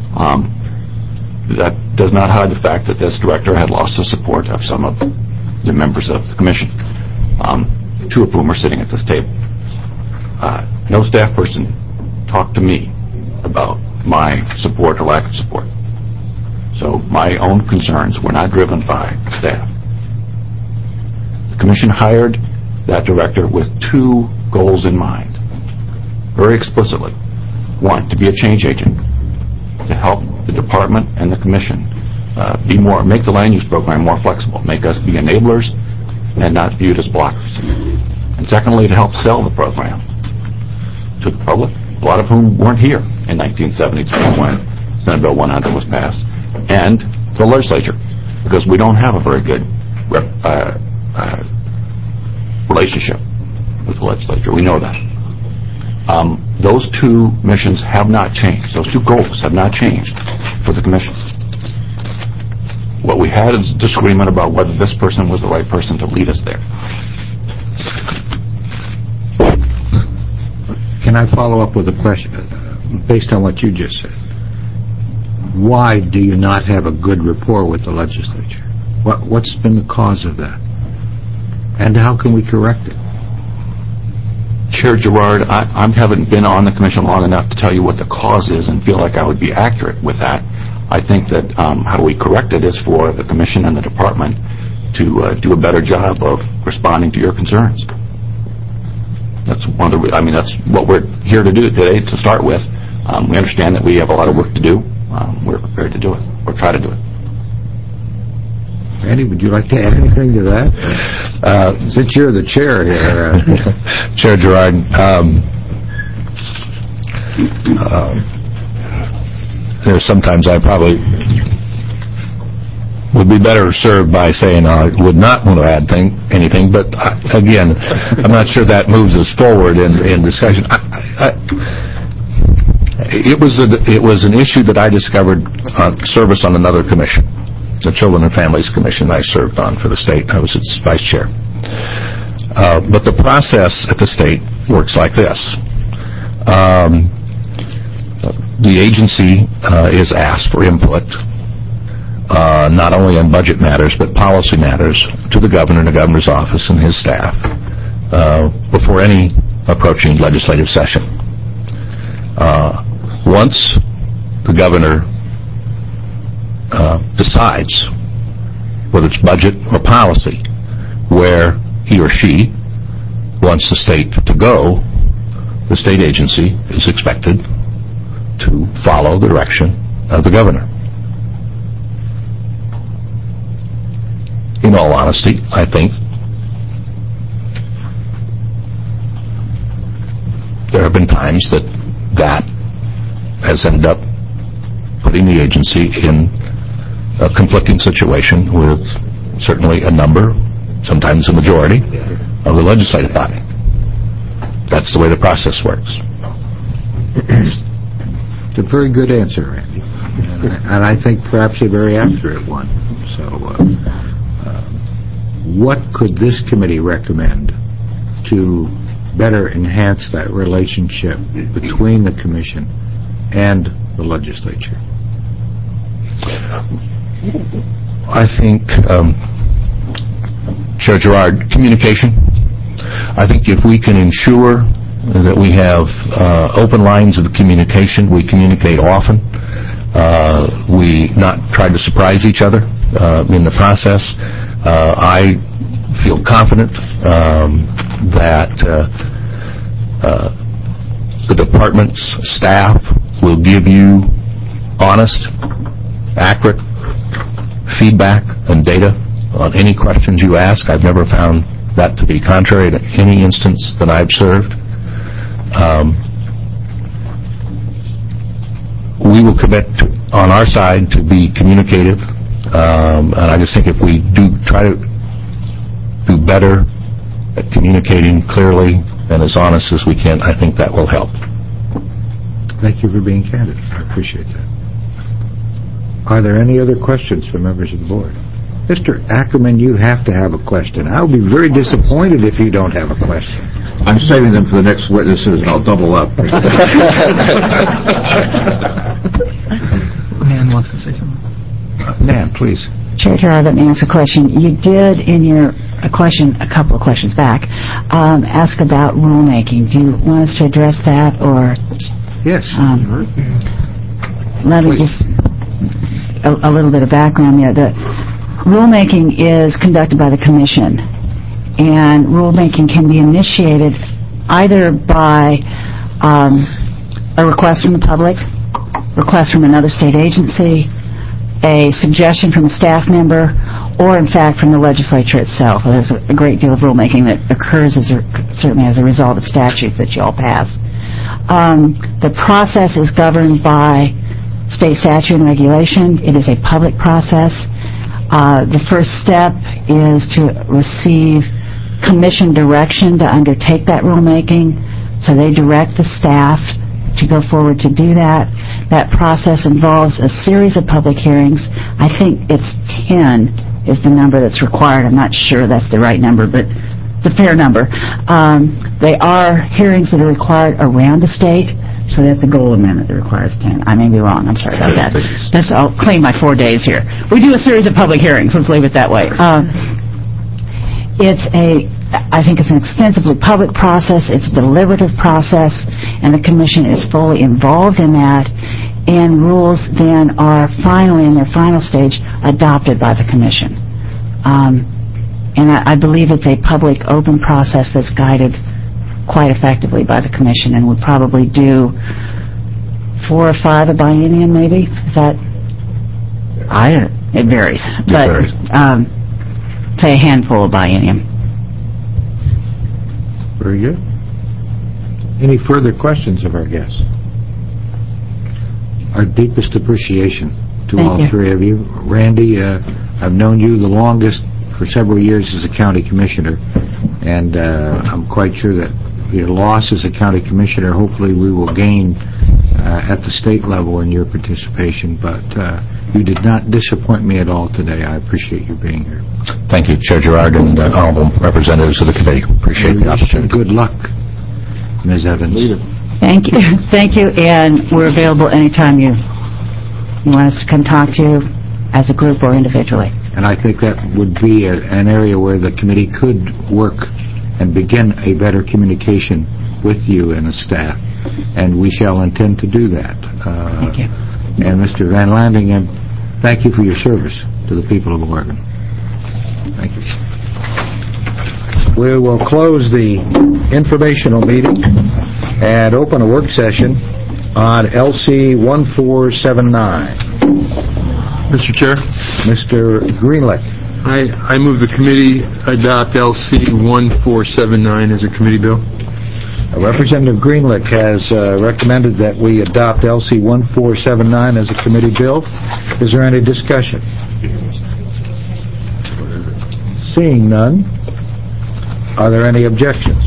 That does not hide the fact that this director had lost the support of some of the members of the Commission, two of whom are sitting at this table. No staff person talked to me about my support or lack of support. So my own concerns were not driven by staff. The Commission hired that director with two goals in mind, very explicitly. One, to be a change agent, to help the department and the Commission make the land use program more flexible, make us be enablers and not viewed as blockers. And secondly, to help sell the program to the public, a lot of whom weren't here in 1973 when Senate Bill 100 was passed, and the legislature, because we don't have a very good relationship with the legislature. We know that. Those two missions have not changed. Those two goals have not changed for the Commission. What we had is a disagreement about whether this person was the right person to lead us there. Can I follow up with a question based on what you just said? Why do you not have a good rapport with the legislature? What's been the cause of that? And how can we correct it? Chair Gerard, I haven't been on the commission long enough to tell you what the cause is and feel like I would be accurate with that. I think that how we correct it is for the commission and the department to do a better job of responding to your concerns. That's one of the. I mean, that's what we're here to do today. To start with, we understand that we have a lot of work to do. We're prepared to do it, or try to do it. Randy, would you like to add anything to that? Since you're the chair here. Chair Gerard, there's sometimes I probably would be better served by saying I would not want to add anything, but again, I'm not sure that moves us forward in discussion. It was an issue that I discovered service on another commission, the Children and Families Commission I served on for the state. I was its vice chair. But the process at the state works like this. The agency is asked for input, not only on budget matters, but policy matters to the governor and the governor's office and his staff before any approaching legislative session. Once the governor decides, whether it's budget or policy, where he or she wants the state to go, the state agency is expected to follow the direction of the governor. In all honesty, I think there have been times that has ended up putting the agency in a conflicting situation with certainly a number, sometimes a majority, of the legislative body. That's the way the process works. It's a very good answer, Randy, and I think perhaps a very accurate one. So what could this committee recommend to better enhance that relationship between the commission and the legislature? I think, Chair Gerard, communication. I think if we can ensure that we have open lines of communication, we communicate often, we not try to surprise each other in the process, I feel confident that the department's staff will give you honest, accurate feedback and data on any questions you ask. I've never found that to be contrary to any instance that I've served. We will commit on our side to be communicative, and I just think if we do try to do better at communicating clearly and as honest as we can, I think that will help. Thank you for being candid. I appreciate that. Are there any other questions from members of the board? Mr. Ackerman, you have to have a question. I'll be very disappointed if you don't have a question. I'm saving them for the next witnesses, and I'll double up. Nan wants to say something. Nan, please. Chair Gerard, let me ask a question. You did in your a couple of questions back, ask about rulemaking. Do you want us to address that, or? Yes. Let me just a little bit of background there. The rulemaking is conducted by the Commission, and rulemaking can be initiated either by a request from the public, request from another state agency, a suggestion from a staff member, or in fact from the legislature itself. There's a great deal of rulemaking that occurs certainly as a result of statutes that you all pass. The process is governed by state statute and regulation. It is a public process. The first step is to receive Commission direction to undertake that rulemaking, so they direct the staff to go forward to do that. That process involves a series of public hearings. I think it's 10 is the number that's required. I'm not sure that's the right number, but it's a fair number. They are hearings that are required around the state, so that's a goal amendment that requires 10. I may be wrong. I'm sorry about that. I'll claim my 4 days here. We do a series of public hearings. Let's leave it that way. I think it's an extensively public process. It's a deliberative process, and the Commission is fully involved in that, and rules then are finally, in their final stage, adopted by the Commission. And I believe it's a public, open process that's guided quite effectively by the Commission, and would probably do 4 or 5 a biennium, maybe? Is that... It varies. But, say a handful a biennium. Very good. Any further questions of our guests? Our deepest appreciation to all three of you. Randy, I've known you the longest, for several years as a county commissioner, and I'm quite sure that your loss as a county commissioner, hopefully we will gain at the state level in your participation, but you did not disappoint me at all today. I appreciate you being here. Thank you, Chair Gerard and honorable representatives of the committee. Appreciate the opportunity. Good luck, Ms. Evans. Thank you. Thank you, and we're available anytime you want us to come talk to you as a group or individually. And I think that would be an area where the committee could work and begin a better communication with you and the staff, and we shall intend to do that. Thank you. And Mr. Van Landingen, thank you for your service to the people of Oregon. Thank you. We will close the informational meeting and open a work session on LC 1479. Mr. Chair? Mr. Greenlick. I move the committee adopt LC 1479 as a committee bill. Representative Greenlick has recommended that we adopt LC 1479 as a committee bill. Is there any discussion? Seeing none, are there any objections?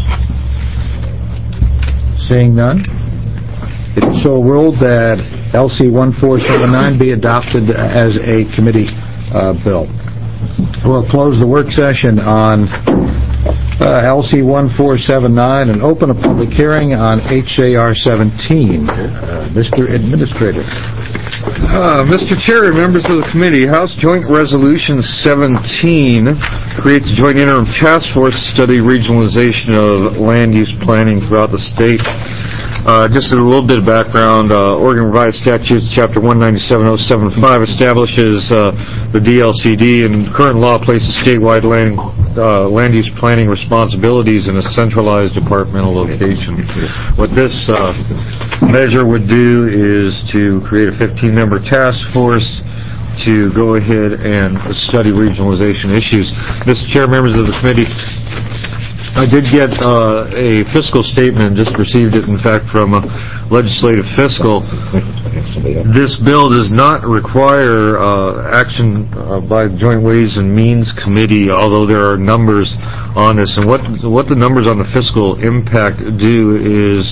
Seeing none, it is so ruled that LC 1479 be adopted as a committee bill. We'll close the work session on LC 1479 and open a public hearing on HJR 17. Mr. Administrator. Mr. Chair, members of the committee, House Joint Resolution 17 creates a joint interim task force to study regionalization of land use planning throughout the state. Just a little bit of background, Oregon Revised Statutes, Chapter 197.075 establishes the DLCD, and current law places statewide land use planning responsibilities in a centralized departmental location. What this measure would do is to create a 15-member task force to go ahead and study regionalization issues. Mr. Chair, members of the committee, I did get a fiscal statement, just received it, in fact, from Legislative Fiscal. This bill does not require action by the Joint Ways and Means Committee, although there are numbers on this. And what the numbers on the fiscal impact do is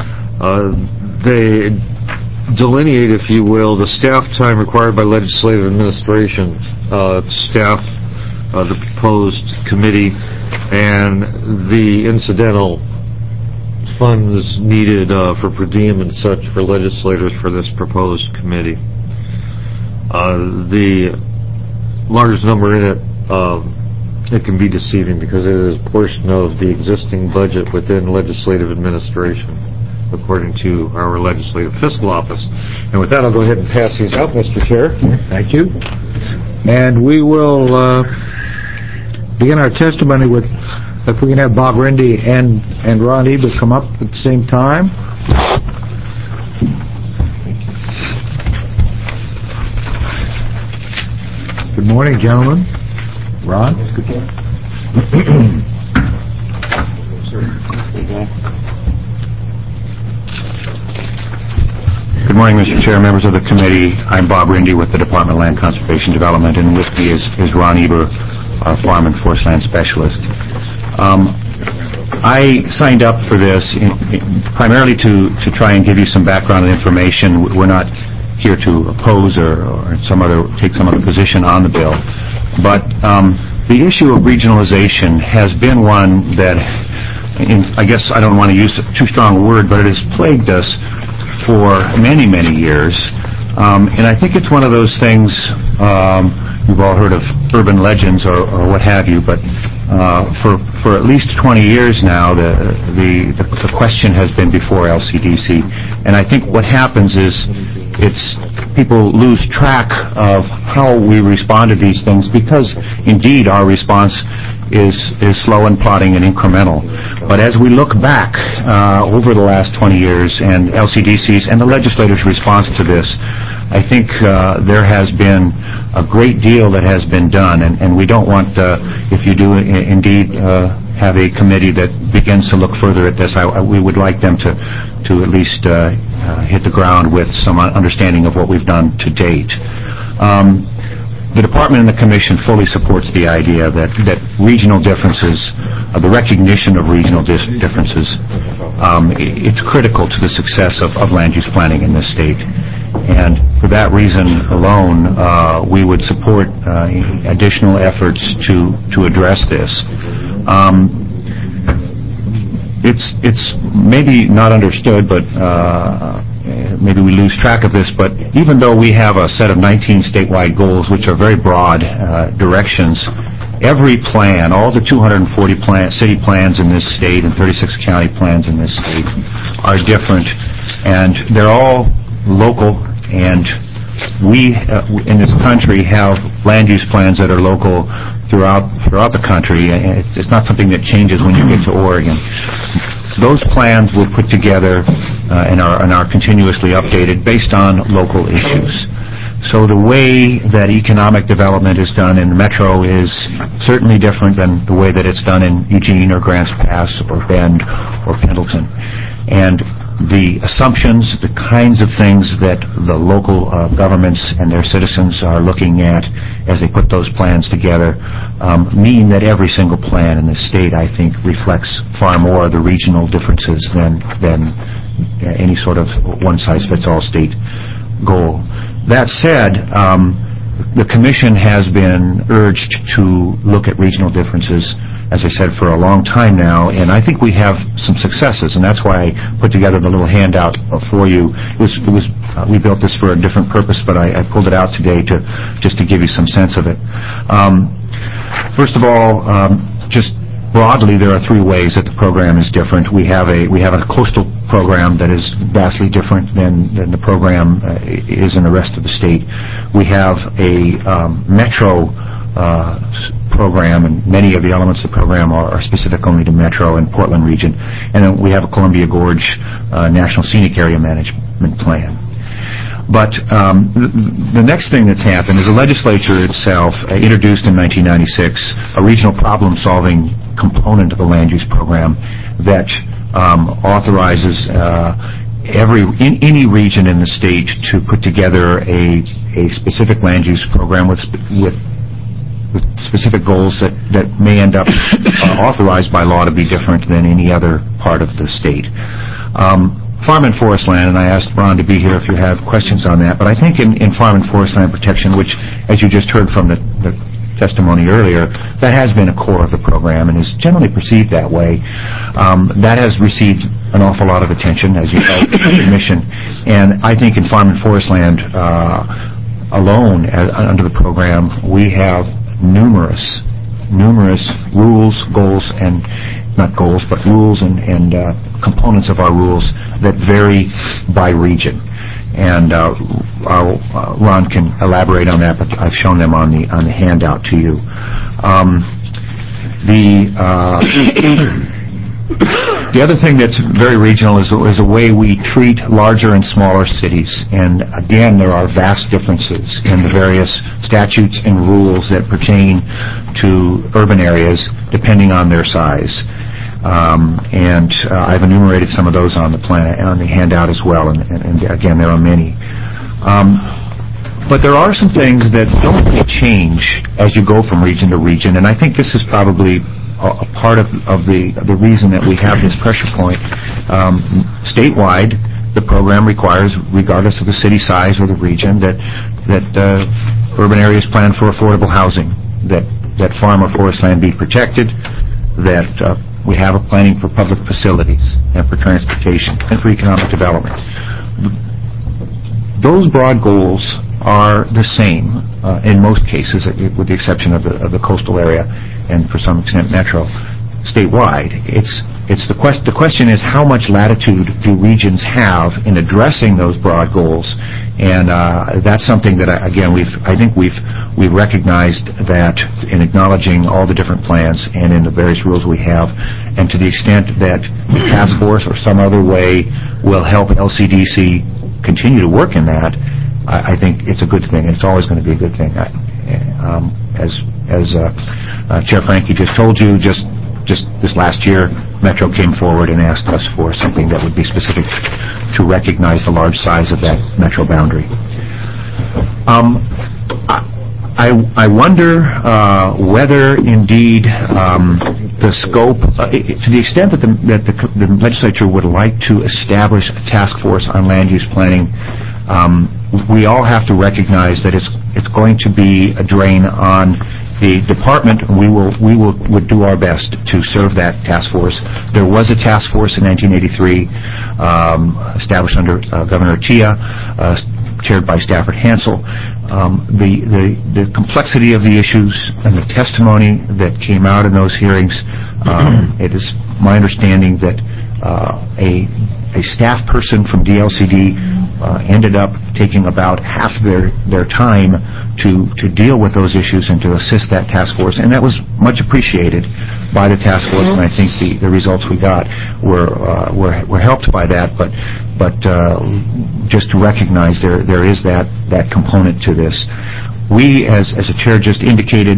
they delineate, if you will, the staff time required by legislative administration, staff, the proposed committee, and the incidental funds needed for per diem and such for legislators for this proposed committee. The large number in it, it can be deceiving because it is a portion of the existing budget within legislative administration, according to our Legislative Fiscal Office. And with that, I'll go ahead and pass these out, Mr. Chair. Thank you. And we will begin our testimony with, if we can have Bob Rendy and Ron Eber come up at the same time. Good morning, gentlemen. Ron? Good morning. Good morning, Mr. Chair, members of the committee. I'm Bob Rendy with the Department of Land Conservation Development, and with me is Ron Eber, our Farm and Forest Land Specialist. I signed up for this primarily to try and give you some background and information. We're not here to oppose or take some other position on the bill, but the issue of regionalization has been one that, I guess I don't want to use a too strong a word, but it has plagued us for many, many years. And I think it's one of those things, you've all heard of urban legends or what have you, but for at least 20 years now, the question has been before LCDC. And I think what happens is people lose track of how we respond to these things because, indeed, our response is slow and plodding and incremental. But as we look back over the last 20 years and LCDC's and the legislature's response to this, I think there has been a great deal that has been done, and we don't want, if you do indeed have a committee that begins to look further at this, we would like them to at least hit the ground with some understanding of what we've done to date. The Department and the Commission fully supports the idea that regional differences, the recognition of regional differences, it's critical to the success of land use planning in this state. And for that reason alone, we would support additional efforts to address this. It's maybe not understood, but maybe we lose track of this, but even though we have a set of 19 statewide goals, which are very broad directions, every plan, all the 240 city plans in this state and 36 county plans in this state are different, and they're all local, and we in this country have land use plans that are local throughout the country. It's not something that changes when you get to Oregon. Those plans were put together and are continuously updated based on local issues. So the way that economic development is done in the metro is certainly different than the way that it's done in Eugene or Grants Pass or Bend or Pendleton. And the assumptions, the kinds of things that the local governments and their citizens are looking at as they put those plans together mean that every single plan in the state, I think, reflects far more of the regional differences than any sort of one-size-fits-all state goal. That said, the Commission has been urged to look at regional differences, as I said, for a long time now, and I think we have some successes, and that's why I put together the little handout for you. We built this for a different purpose, but I pulled it out today just to give you some sense of it. First of all, just broadly, there are three ways that the program is different. We have a coastal program that is vastly different than the program is in the rest of the state. We have a metro program, and many of the elements of the program are specific only to Metro and Portland region. And then we have a Columbia Gorge National Scenic Area Management Plan. But the next thing that's happened is the legislature itself introduced in 1996 a regional problem-solving component of the land use program that authorizes any region in the state to put together a specific land use program with specific goals that may end up authorized by law to be different than any other part of the state. Farm and forest land, and I asked Ron to be here if you have questions on that, but I think in farm and forest land protection, which, as you just heard from the testimony earlier, that has been a core of the program and is generally perceived that way. That has received an awful lot of attention, as you know, from the Commission, and I think in farm and forest land alone, under the program, we have numerous rules, goals, and not goals, but rules and components of our rules that vary by region. And Ron can elaborate on that, but I've shown them on the handout to you. The other thing that's very regional is the way we treat larger and smaller cities. And again, there are vast differences in the various statutes and rules that pertain to urban areas depending on their size. And I've enumerated some of those on the handout as well, and again, there are many. But there are some things that don't really change as you go from region to region, and I think this is probably a part of the reason that we have this pressure point. Statewide, the program requires, regardless of the city size or the region, that urban areas plan for affordable housing, that that farm or forest land be protected, that we have a planning for public facilities and for transportation and for economic development. Those broad goals are the same in most cases, with the exception of the coastal area and for some extent metro, statewide. The question is, how much latitude do regions have in addressing those broad goals? And that's something that I think we've recognized that in acknowledging all the different plans and in the various rules we have, and to the extent that the task force or some other way will help LCDC continue to work in that, I think it's a good thing, and it's always going to be a good thing. As Chair Franke just told you, just this last year, Metro came forward and asked us for something that would be specific to recognize the large size of that Metro boundary. I wonder whether indeed the scope, to the extent that the legislature would like to establish a task force on land use planning, we all have to recognize that it's going to be a drain on the department. We would do our best to serve that task force. There was a task force in 1983 established under Governor Chia, chaired by Stafford Hansel. The complexity of the issues and the testimony that came out in those hearings, it is my understanding that a staff person from DLCD ended up taking about half their time to deal with those issues and to assist that task force, and that was much appreciated by the task force, and I think the results we got were helped by that, but just to recognize there is that component to this. We, as a chair just indicated,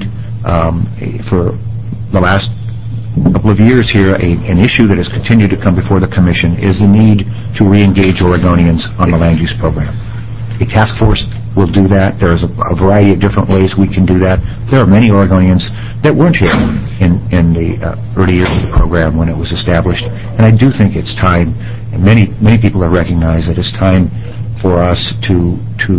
for the last couple of years here, an issue that has continued to come before the Commission is the need to re-engage Oregonians on the land use program. A task force will do that. There's a variety of different ways we can do that. There are many Oregonians that weren't here in the early years of the program when it was established, and I do think it's time, and many people have recognized that it's time for us to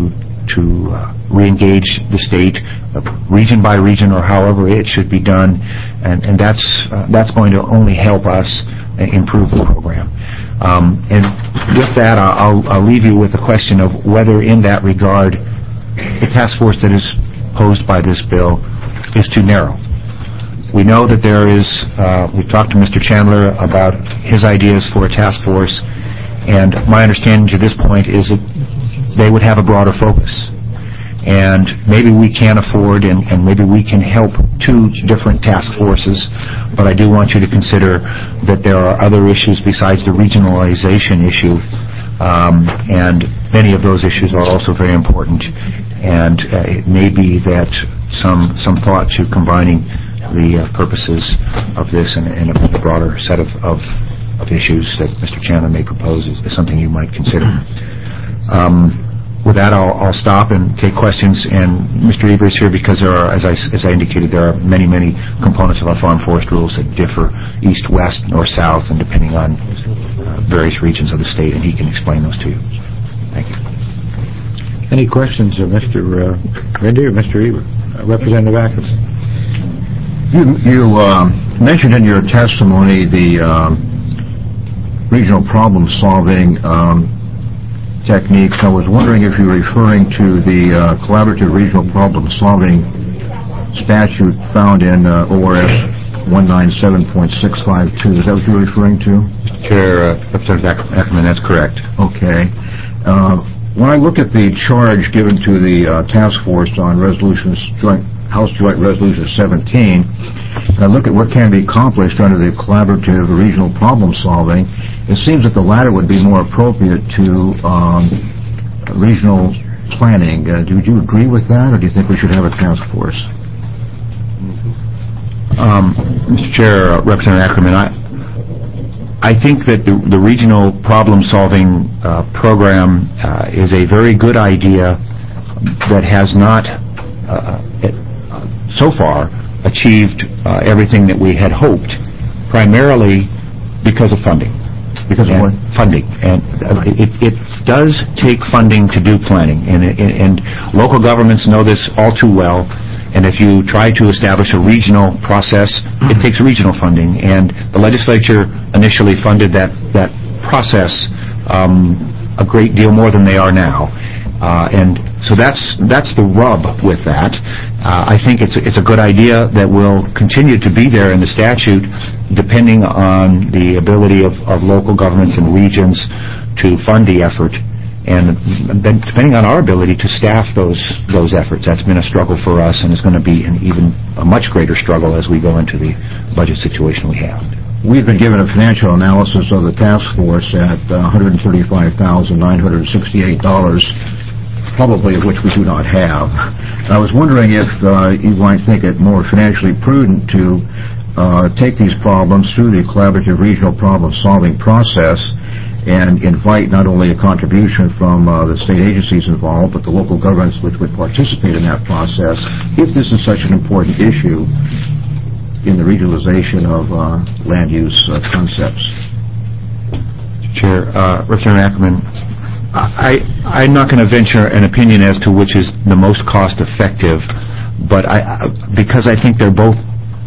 re-engage the state, region by region, or however it should be done, and that's going to only help us improve the program. And with that, I'll leave you with the question of whether, in that regard, the task force that is posed by this bill is too narrow. We know that there is, we've talked to Mr. Chandler about his ideas for a task force, and my understanding to this point is that they would have a broader focus. And maybe we can afford and maybe we can help two different task forces, but I do want you to consider that there are other issues besides the regionalization issue, and many of those issues are also very important, and it may be that some thought to combining the purposes of this and a broader set of issues that Mr. Chandler may propose is something you might consider. With that, I'll stop and take questions. And Mr. Eber is here because there are, as I indicated, there are many components of our farm forest rules that differ east, west, north, south, and depending on various regions of the state, and he can explain those to you. Thank you. Any questions of Mr. Rendy or Mr. Eber? Representative Atkinson. You mentioned in your testimony the regional problem-solving techniques. I was wondering if you were referring to the collaborative regional problem-solving statute found in ORS 197.652. Is that what you were referring to? Mr. Chair, Representative Ackerman, that's correct. Okay. When I look at the charge given to the task force on House Joint Resolution 17, and I look at what can be accomplished under the collaborative regional problem-solving, it seems that the latter would be more appropriate to regional planning. Do you agree with that, or do you think we should have a task force? Mr. Chair, Representative Ackerman, I think that the regional problem-solving program is a very good idea that has not, so far, achieved everything that we had hoped, primarily because of funding. Because of what? Funding. And it does take funding to do planning, and local governments know this all too well, And if you try to establish a regional process, it takes regional funding. And the legislature initially funded that process a great deal more than they are now. And so that's the rub with that. I think it's a good idea that will continue to be there in the statute, depending on the ability of local governments and regions to fund the effort, and then depending on our ability to staff those efforts. That's been a struggle for us, and it's going to be a much greater struggle as we go into the budget situation we have. We've been given a financial analysis of the task force at $135,968, probably of which we do not have. And I was wondering if you might think it more financially prudent to take these problems through the collaborative regional problem-solving process and invite not only a contribution from the state agencies involved, but the local governments which would participate in that process, if this is such an important issue in the regionalization of land use concepts. Chair, Representative Ackerman, I'm not going to venture an opinion as to which is the most cost-effective, but because I think they both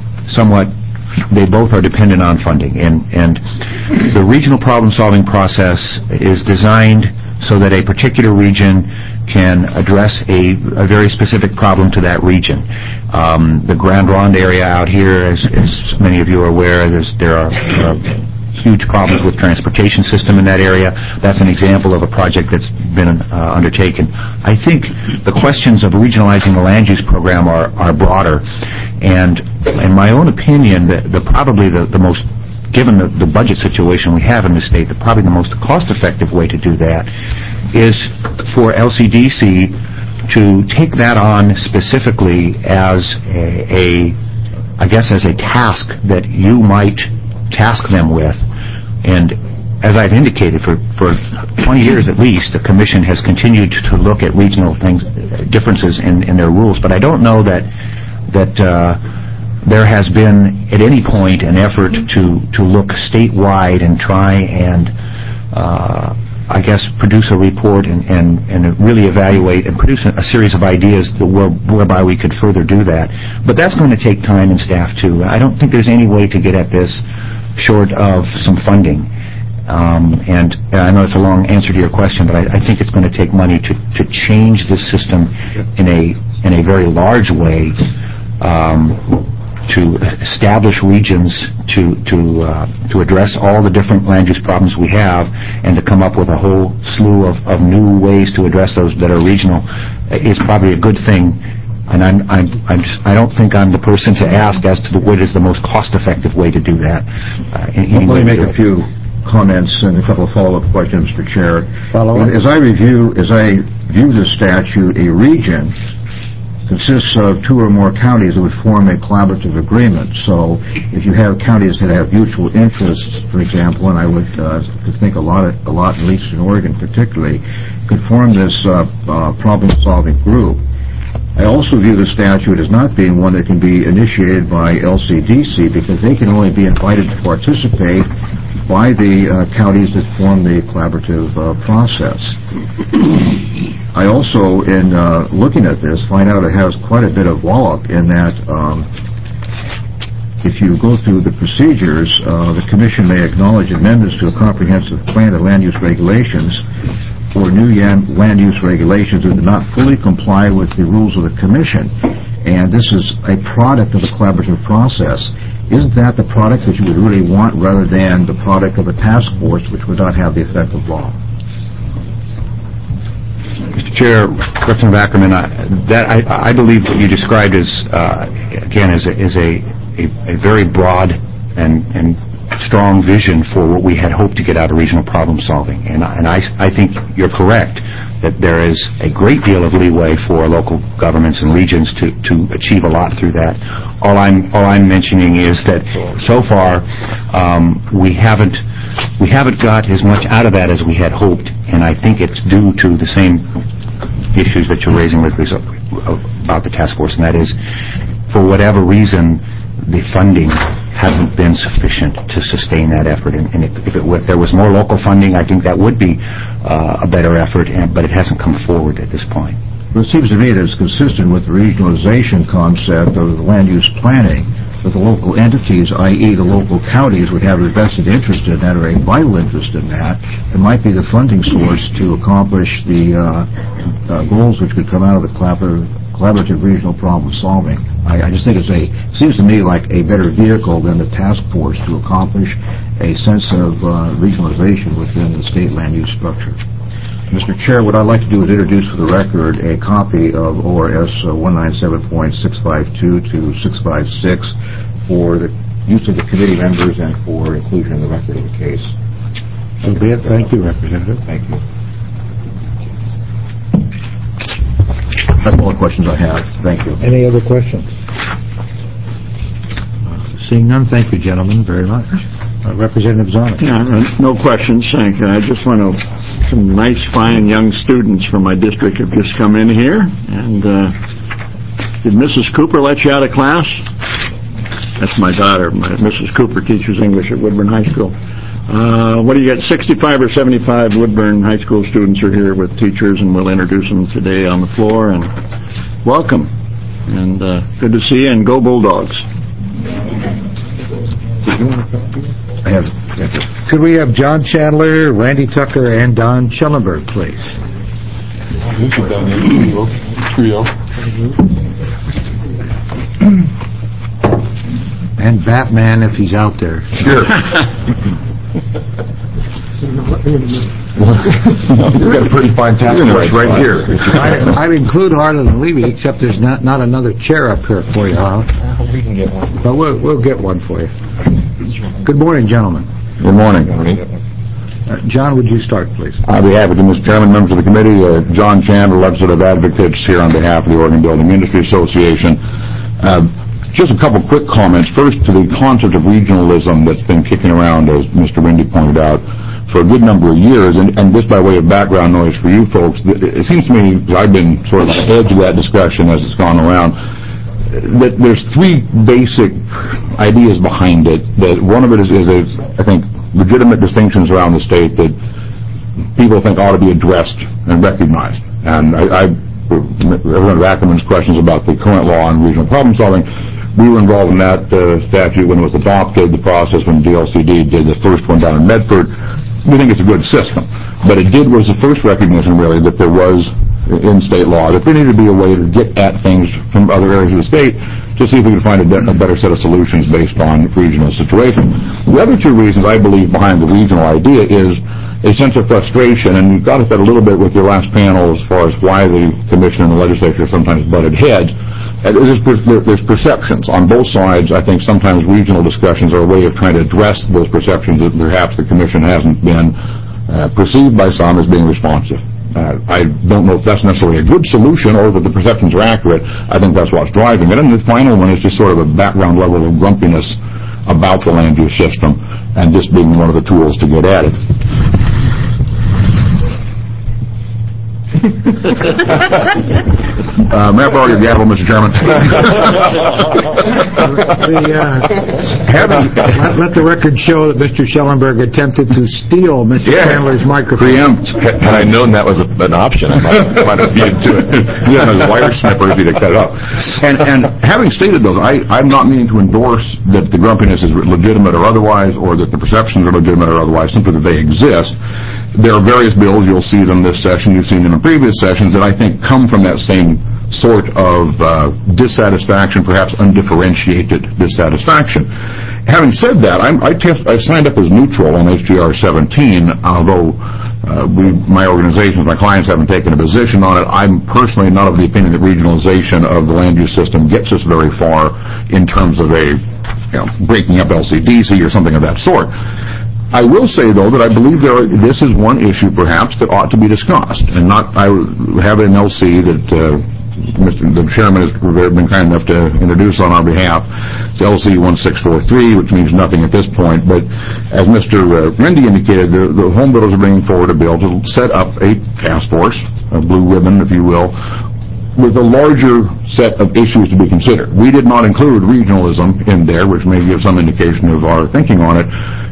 are dependent on funding. And the regional problem-solving process is designed so that a particular region can address a very specific problem to that region. The Grand Ronde area out here, as many of you are aware, there are huge problems with transportation system in that area. That's an example of a project that's been undertaken. I think the questions of regionalizing the land use program are broader, and in my own opinion, probably the most, given the budget situation we have in the state, probably the most cost-effective way to do that is for LCDC to take that on specifically as I guess as a task that you might task them with. And as I've indicated, for 20 years at least, the Commission has continued to look at regional differences in their rules. But I don't know that there has been at any point an effort to look statewide and try and I guess produce a report and really evaluate and produce a series of ideas whereby we could further do that. But that's going to take time and staff too. I don't think there's any way to get at this short of some funding. And I know it's a long answer to your question, but I think it's going to take money to change this system in a very large way, to establish regions to address all the different land use problems we have, and to come up with a whole slew of new ways to address those that are regional is probably a good thing. And I don't think I'm the person to ask as to what is the most cost-effective way to do that. Let me make a few comments and a couple of follow-up questions, Mr. Chair. As I view this statute, a region consists of two or more counties that would form a collaborative agreement. So if you have counties that have mutual interests, for example, and I would think a lot, at least in Oregon particularly, could form this problem-solving group. I also view the statute as not being one that can be initiated by LCDC, because they can only be invited to participate by the counties that form the collaborative process. I also, in looking at this, find out it has quite a bit of wallop in that if you go through the procedures, the Commission may acknowledge amendments to a comprehensive plan of land use regulations or new land use regulations that do not fully comply with the rules of the Commission. And this is a product of the collaborative process. Isn't that the product that you would really want rather than the product of a task force which would not have the effect of law? Mr. Chair, Representative Ackerman, I believe what you described is, again, is a very broad and strong vision for what we had hoped to get out of regional problem solving. And I think you're correct that there is a great deal of leeway for local governments and regions to achieve a lot through that. All I'm mentioning is that so far we haven't got as much out of that as we had hoped, and I think it's due to the same issues that you're raising about the task force, and that is, for whatever reason, the funding hasn't been sufficient to sustain that effort. And if there was more local funding, I think that would be a better effort, but it hasn't come forward at this point. Well, it seems to me that it's consistent with the regionalization concept of land use planning, that the local entities, i.e. the local counties, would have a vested interest in that or a vital interest in that. It might be the funding source to accomplish the goals which could come out of the collaborative regional problem solving. I just think seems to me like a better vehicle than the task force to accomplish a sense of regionalization within the state land use structure. Mr. Chair, what I'd like to do is introduce for the record a copy of ORS 197.652 to 656 for the use of the committee members and for inclusion in the record of the case. So be it. Thank you, Representative. Thank you. That's all the questions I have. Thank you. Any other questions? Seeing none, thank you, gentlemen, very much. Representative Zarnik. No questions, thank you. I just want to, some nice, fine young students from my district have just come in here. And did Mrs. Cooper let you out of class? That's my daughter. Mrs. Cooper teaches English at Woodburn High School. What do you got? 65 or 75 Woodburn High School students are here with teachers, and we'll introduce them today on the floor. And welcome. And good to see you, and go Bulldogs. I have it. Thank you. Could we have John Chandler, Randy Tucker, and Don Schellenberg, please? Trio. And Batman, if he's out there. Sure. You've got a pretty fine task force right here. I'd include Harlan and Levy, except there's not another chair up here for you, huh? We can get one. But we'll get one for you. Good morning, gentlemen. Good morning. John, would you start, please? I'll be happy to, Mr. Chairman, members of the committee. John Chandler, legislative advocates here on behalf of the Oregon Building Industry Association. Just a couple quick comments. First, to the concept of regionalism that's been kicking around, as Mr. Windy pointed out, for a good number of years. And just by way of background noise for you folks, it seems to me, because I've been sort of on the edge of that discussion as it's gone around, that there's three basic ideas behind it. That one of it is I think, legitimate distinctions around the state that people think ought to be addressed and recognized. And Representative Ackerman's questions about the current law on regional problem solving, we were involved in that statute when it was adopted, the process when DLCD did the first one down in Medford. We think it's a good system. But it was the first recognition, really, that there was in state law that there needed to be a way to get at things from other areas of the state to see if we could find a better set of solutions based on regional situation. The other two reasons I believe behind the regional idea is a sense of frustration, and you've got to fit a little bit with your last panel as far as why the Commission and the legislature sometimes butted heads. There's perceptions on both sides. I think sometimes regional discussions are a way of trying to address those perceptions that perhaps the Commission hasn't been perceived by some as being responsive. I don't know if that's necessarily a good solution or that the perceptions are accurate. I think that's what's driving it. And the final one is just sort of a background level of grumpiness about the land use system and just being one of the tools to get at it. May I borrow your gavel, Mr. Chairman? Let the record show that Mr. Schellenberg attempted to steal Mr. Chandler's microphone. Had I known that was an option, I might have viewed to it. You have a wire snipper if you to cut it up. And having stated those, I'm not meaning to endorse that the grumpiness is legitimate or otherwise, or that the perceptions are legitimate or otherwise, simply that they exist. There are various bills, you'll see them this session, you've seen them in previous sessions, that I think come from that same sort of dissatisfaction, perhaps undifferentiated dissatisfaction. Having said that, I signed up as neutral on HGR 17, although my organizations, my clients haven't taken a position on it. I'm personally not of the opinion that regionalization of the land use system gets us very far in terms of breaking up LCDC or something of that sort. I will say, though, that I believe this is one issue, perhaps, that ought to be discussed. And I have an LC that the chairman has been kind enough to introduce on our behalf. It's LC 1643, which means nothing at this point. But as Mr. Rendy indicated, the home builders are bringing forward a bill to set up a task force, a blue ribbon, if you will, with a larger set of issues to be considered. We did not include regionalism in there, which may give some indication of our thinking on it.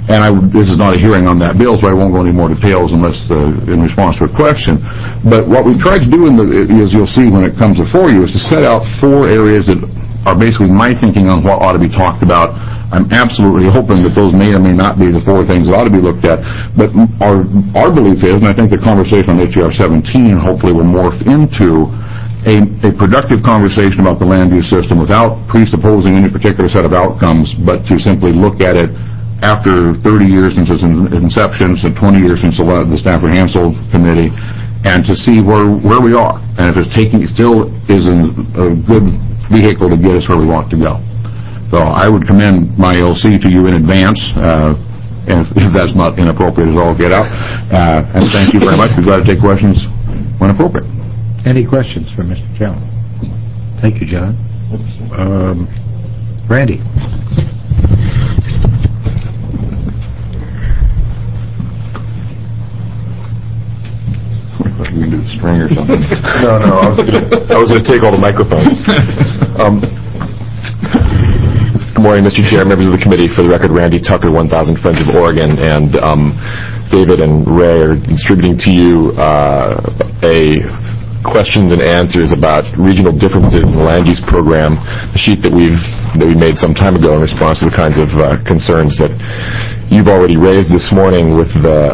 this is not a hearing on that bill, so I won't go into more details unless in response to a question. But what we've tried to do, as you'll see when it comes before you, is to set out 4 areas that are basically my thinking on what ought to be talked about. I'm absolutely hoping that those may or may not be the 4 things that ought to be looked at. But our belief is, and I think the conversation on H.R. 17 hopefully will morph into a productive conversation about the land use system without presupposing any particular set of outcomes, but to simply look at it after 30 years since its inception, so 20 years since the Stanford-Hansel Committee, and to see where we are, and if it still is a good vehicle to get us where we want to go. So I would commend my LC to you in advance, and if that's not inappropriate at all, get out. And thank you very much. We're glad to take questions when appropriate. Any questions for Mr. Chairman? Thank you, John. Randy. We can do the string or something. No, I was going to take all the microphones. Good morning, Mr. Chair, members of the committee. For the record, Randy Tucker, 1,000 Friends of Oregon, and David and Ray are distributing to you questions and answers about regional differences in the land use program, the sheet that we made some time ago in response to the kinds of concerns that you've already raised this morning with the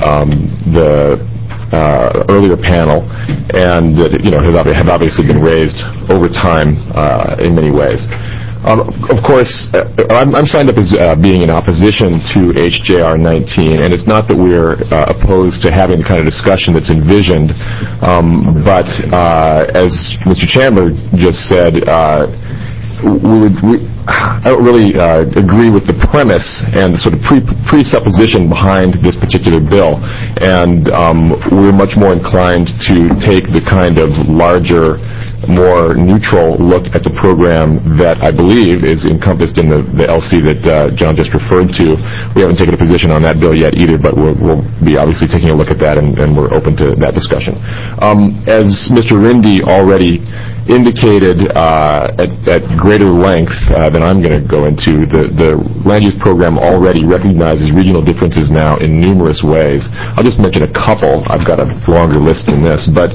earlier panel, and that have obviously been raised over time in many ways. Of course, I'm signed up as being in opposition to HJR 19, and it's not that we're opposed to having the kind of discussion that's envisioned, but as Mr. Chandler just said, I don't really agree with the premise and the sort of presupposition behind this particular bill, and we're much more inclined to take the kind of larger, more neutral look at the program that I believe is encompassed in the LC that John just referred to. We haven't taken a position on that bill yet either, but we'll be obviously taking a look at that, and we're open to that discussion. As Mr. Rindy already indicated at greater length than I'm going to go into, the land use program already recognizes regional differences now in numerous ways. I'll just mention a couple. I've got a longer list than this, but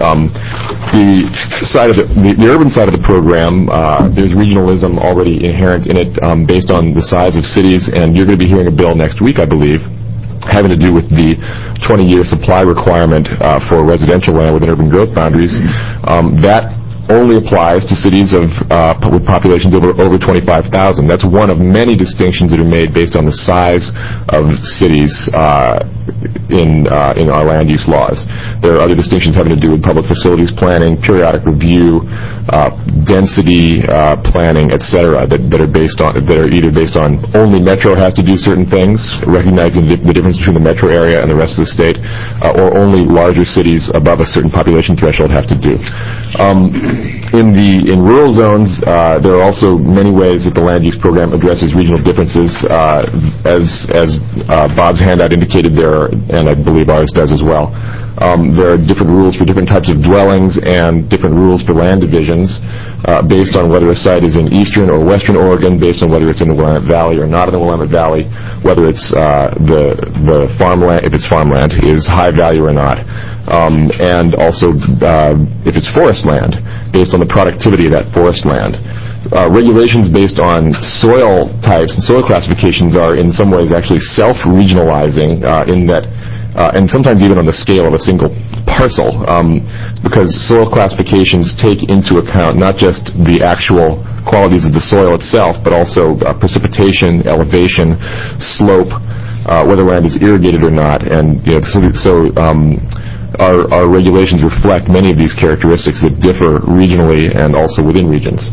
the urban side of the program, there's regionalism already inherent in it based on the size of cities, and you're going to be hearing a bill next week, I believe, having to do with the 20-year supply requirement for residential land within urban growth boundaries. That only applies to cities with populations over 25,000. That's one of many distinctions that are made based on the size of cities in our land use laws. There are other distinctions having to do with public facilities planning, periodic review, density planning, etc., that are either based on only Metro has to do certain things, recognizing the difference between the Metro area and the rest of the state, or only larger cities above a certain population threshold have to do. In rural zones, there are also many ways that the land use program addresses regional differences. As Bob's handout indicated there, and I believe ours does as well, there are different rules for different types of dwellings and different rules for land divisions based on whether a site is in eastern or western Oregon, based on whether it's in the Willamette Valley or not in the Willamette Valley, whether it's the farmland, if it's farmland, is high value or not, and also if it's forest land, based on the productivity of that forest land. Regulations based on soil types and soil classifications are in some ways actually self-regionalizing in that, and sometimes even on the scale of a single parcel, because soil classifications take into account not just the actual qualities of the soil itself, but also precipitation, elevation, slope, whether land is irrigated or not, and our regulations reflect many of these characteristics that differ regionally and also within regions.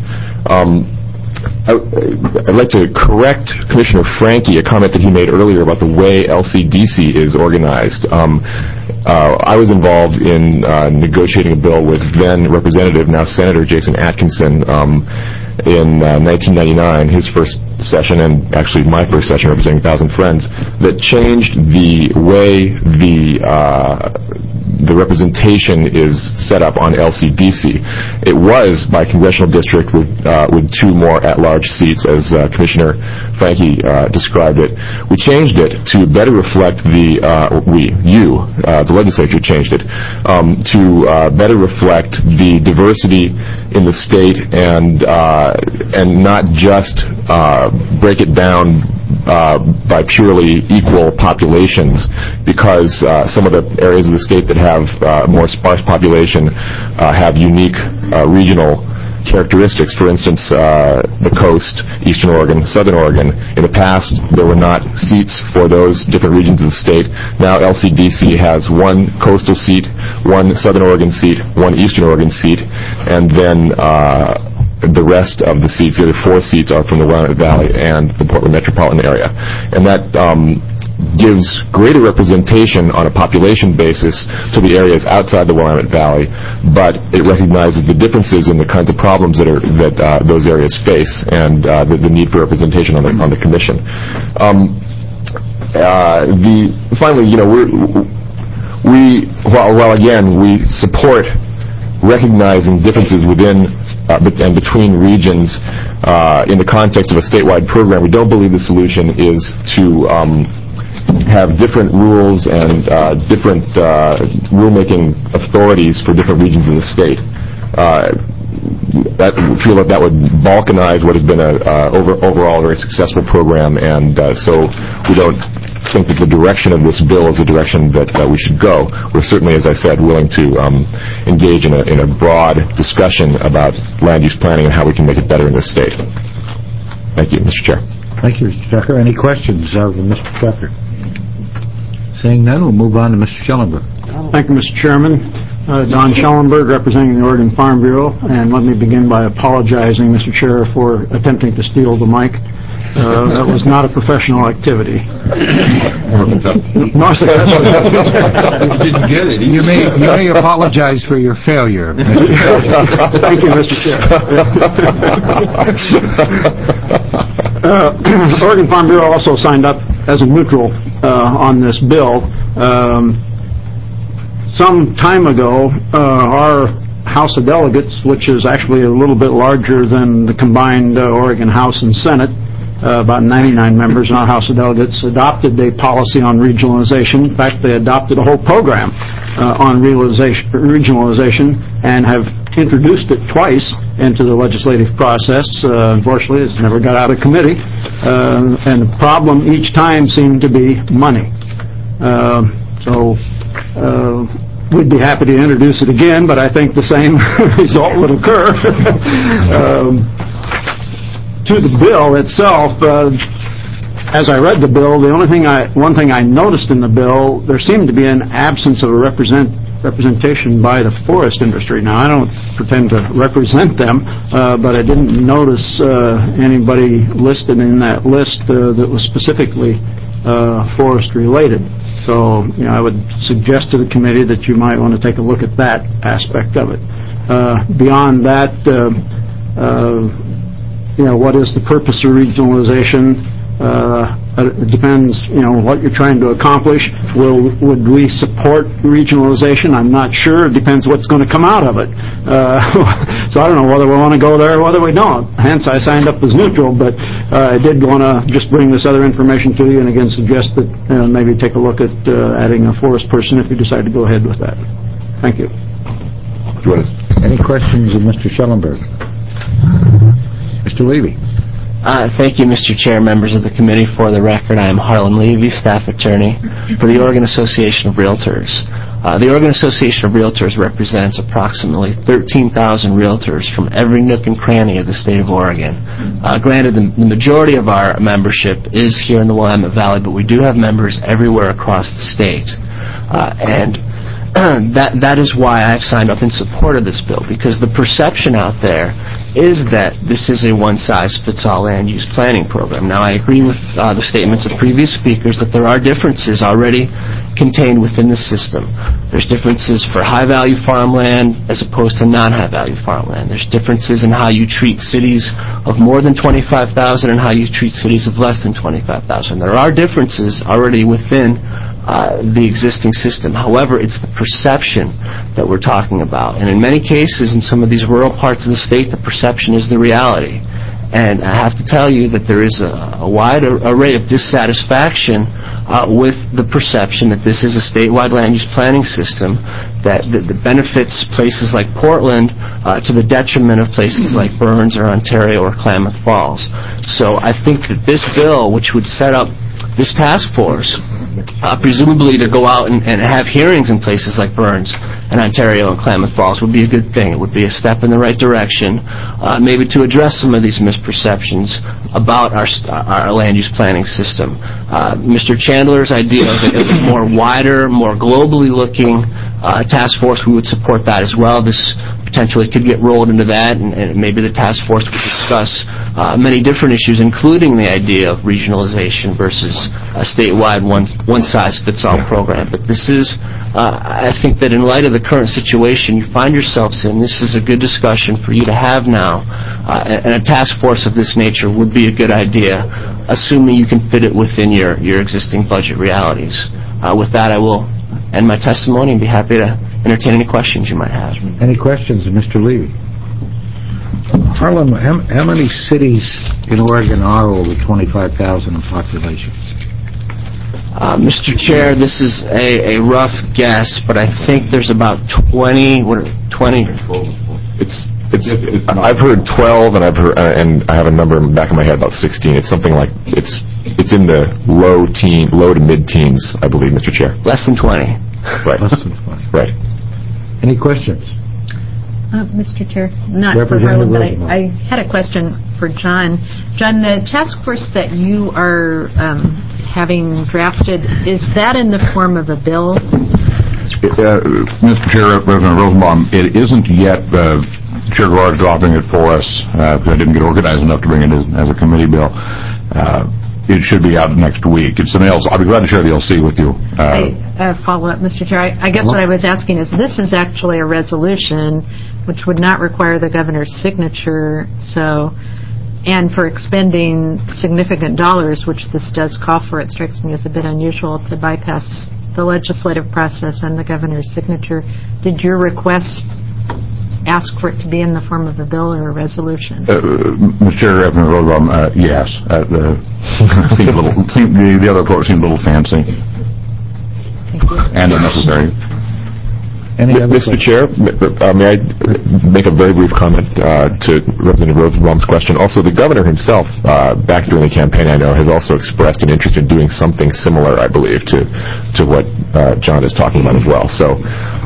I'd like to correct Commissioner Franke, a comment that he made earlier about the way LCDC is organized. I was involved in negotiating a bill with then Representative, now Senator Jason Atkinson in 1999, his first session, and actually my first session representing 1,000 Friends, that changed the way the representation is set up on LCDC. It was by congressional district with 2 more at-large seats, as Commissioner Franke described it. We changed it to better reflect the legislature changed it to better reflect the diversity in the state and not just break it down by purely equal populations, because some of the areas of the state that have more sparse population have unique regional characteristics. For instance, the coast, Eastern Oregon, Southern Oregon. In the past, there were not seats for those different regions of the state. Now LCDC has 1 coastal seat, 1 Southern Oregon seat, 1 Eastern Oregon seat, and then the rest of the seats, the other 4 seats, are from the Willamette Valley and the Portland metropolitan area. And that gives greater representation on a population basis to the areas outside the Willamette Valley, but it recognizes the differences in the kinds of problems that those areas face, and the need for representation on the commission. Finally, while again we support recognizing differences within and between regions in the context of a statewide program, we don't believe the solution is to have different rules and different rulemaking authorities for different regions of the state. We feel that would balkanize what has been overall a very successful program, and so we don't think that the direction of this bill is the direction that we should go. We're certainly, as I said, willing to engage in a broad discussion about land use planning and how we can make it better in this state. Thank you, Mr. Chair. Thank you, Mr. Tucker. Any questions of Mr. Tucker? Seeing none, we'll move on to Mr. Schellenberg. Thank you, Mr. Chairman. Don Schellenberg, representing the Oregon Farm Bureau, and let me begin by apologizing, Mr. Chair, for attempting to steal the mic. That was not a professional activity. No, didn't get it. You may apologize for your failure. Thank you, Mr. Chair. Oregon Farm Bureau also signed up as a neutral on this bill. Some time ago, our House of Delegates, which is actually a little bit larger than the combined Oregon House and Senate, about 99 members in our House of Delegates, adopted a policy on regionalization. In fact, they adopted a whole program on regionalization and have introduced it twice into the legislative process. Unfortunately, it's never got out of committee. And the problem each time seemed to be money. We'd be happy to introduce it again, but I think the same result would occur. To the bill itself, as I read the bill, one thing I noticed in the bill, there seemed to be an absence of a representation by the forest industry. Now, I don't pretend to represent them, but I didn't notice anybody listed in that list that was specifically forest related. So, I would suggest to the committee that you might want to take a look at that aspect of it. Beyond that, what is the purpose of regionalization? It depends, what you're trying to accomplish. Would we support regionalization? I'm not sure. It depends what's going to come out of it. So I don't know whether we want to go there or whether we don't. Hence, I signed up as neutral, but I did want to just bring this other information to you and again suggest that maybe take a look at adding a forest person if you decide to go ahead with that. Thank you. Any questions of Mr. Schellenberg? Mr. Levy. Thank you, Mr. Chair, members of the committee. For the record, I am Harlan Levy, staff attorney for the Oregon Association of Realtors. The Oregon Association of Realtors represents approximately 13,000 realtors from every nook and cranny of the state of Oregon. Granted, the majority of our membership is here in the Willamette Valley, but we do have members everywhere across the state. And that is why I've signed up in support of this bill, because the perception out there is that this is a one-size-fits-all land use planning program. Now, I agree with the statements of previous speakers that there are differences already contained within the system. There's differences for high-value farmland as opposed to non-high-value farmland. There's differences in how you treat cities of more than 25,000 and how you treat cities of less than 25,000. There are differences already within the existing system. However, it's the perception that we're talking about. And in many cases, in some of these rural parts of the state, the perception is the reality. And I have to tell you that there is a wide array of dissatisfaction with the perception that this is a statewide land use planning system that benefits places like Portland to the detriment of places like Burns or Ontario or Klamath Falls. So I think that this bill, which would set up this task force, presumably to go out and have hearings in places like Burns and Ontario and Klamath Falls, would be a good thing. It would be a step in the right direction, maybe to address some of these misperceptions about our land use planning system. Mr. Chandler's idea of a more wider, more globally looking task force, we would support that as well. This potentially could get rolled into that, and maybe the task force would discuss many different issues, including the idea of regionalization versus a statewide one-size-fits-all program. But this is, I think that in light of the current situation you find yourselves in, this is a good discussion for you to have now, and a task force of this nature would be a good idea, assuming you can fit it within your existing budget realities. With that, I will end my testimony and be happy to entertain any questions you might have. Any questions of Mr. Levy? Harlan, how many cities in Oregon are over 25,000 in population? Mr. Chair, this is a rough guess, but I think there's about 20. What are 20? I've heard 12, and I have a number in the back of my head about 16. It's something like it's in the low to mid-teens, I believe, Mr. Chair. Less than 20. Right. Less than 20. Right. Any questions? Mr. Chair, not for Harlan, but I had a question for John. John, the task force that you are having drafted, is that in the form of a bill? Mr. Chair, Representative Rosenbaum, it isn't yet. Chair Gerard's dropping it for us because I didn't get organized enough to bring it as a committee bill. It should be out next week. It's something else. I'll be glad to share the LC with you. Follow up, Mr. Chair. I guess what I was asking is, this is actually a resolution which would not require the governor's signature, and for expending significant dollars, which this does call for, it strikes me as a bit unusual to bypass the legislative process and the governor's signature. Did your request ask for it to be in the form of a bill or a resolution? Mr. Chair, Representative Rosenbaum, yes. The other approach seemed a little fancy. Thank you. And unnecessary. Mr. Chair, may I make a very brief comment to Representative Rosenbaum's question? Also, the governor himself, back during the campaign, I know, has also expressed an interest in doing something similar, I believe, to what John is talking about as well. So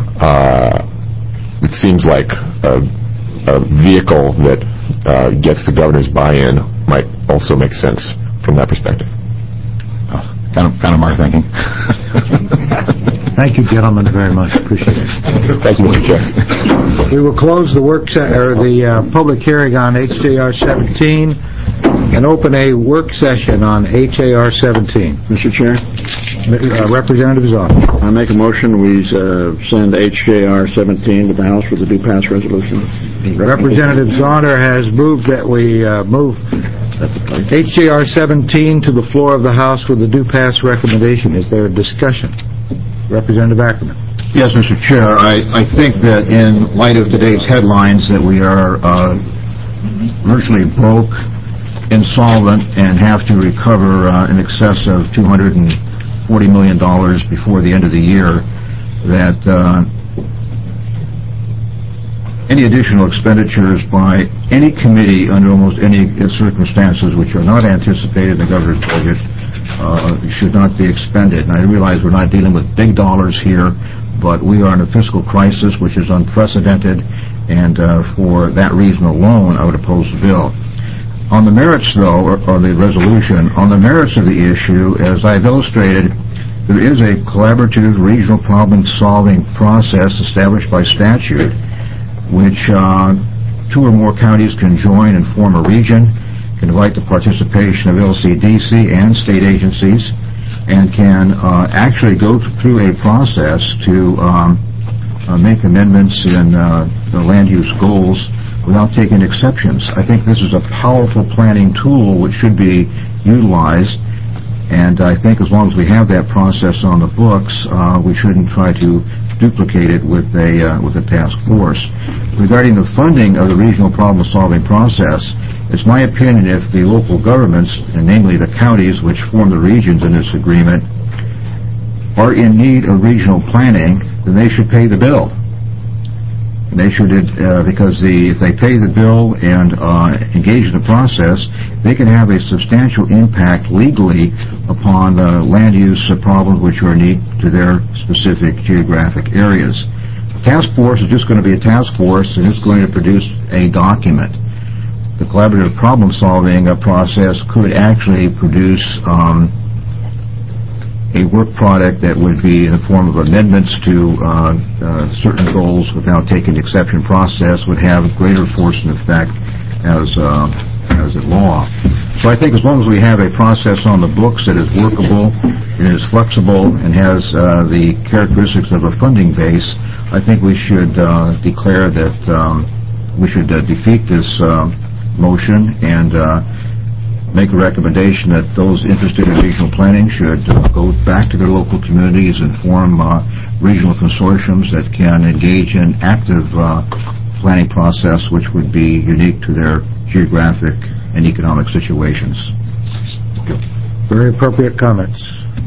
it seems like a vehicle that gets the governor's buy-in might also make sense from that perspective. Kind of my thinking. Thank you, gentlemen, very much. Appreciate it. Thank you, Mr. Chair. We will close the public hearing on HJR 17 and open a work session on HAR 17. Mr. Chair? Representative Zahn. I make a motion we send HJR 17 to the House for the due pass resolution. Representative Zahner has moved that we move HJR 17 to the floor of the House with a due pass recommendation. Is there a discussion? Representative Ackerman. Yes, Mr. Chair. I think that in light of today's headlines that we are virtually broke, insolvent, and have to recover in excess of $240 million before the end of the year, that any additional expenditures by any committee under almost any circumstances which are not anticipated in the governor's budget should not be expended. And I realize we're not dealing with big dollars here, but we are in a fiscal crisis which is unprecedented, and for that reason alone, I would oppose the bill. On the merits, though, or the resolution, on the merits of the issue, as I've illustrated, there is a collaborative regional problem-solving process established by statute, which two or more counties can join and form a region, can invite the participation of LCDC and state agencies, and can actually go through a process to make amendments in the land use goals without taking exceptions. I think this is a powerful planning tool which should be utilized, And I think as long as we have that process on the books, we shouldn't try to duplicate it with a task force. Regarding the funding of the regional problem-solving process, it's my opinion if the local governments, and namely the counties which form the regions in this agreement, are in need of regional planning, then they should pay the bill. And they should, because if they pay the bill and engage in the process, they can have a substantial impact legally upon land use problems which are unique to their specific geographic areas. The task force is just going to be a task force, and it's going to produce a document. The collaborative problem-solving process could actually produce a work product that would be in the form of amendments to certain goals without taking the exception process, would have greater force and effect as a law. So I think as long as we have a process on the books that is workable, and is flexible, and has the characteristics of a funding base, I think we should declare that we should defeat this motion and make a recommendation that those interested in regional planning should go back to their local communities and form regional consortiums that can engage in active planning process which would be unique to their geographic and economic situations. Very appropriate comments.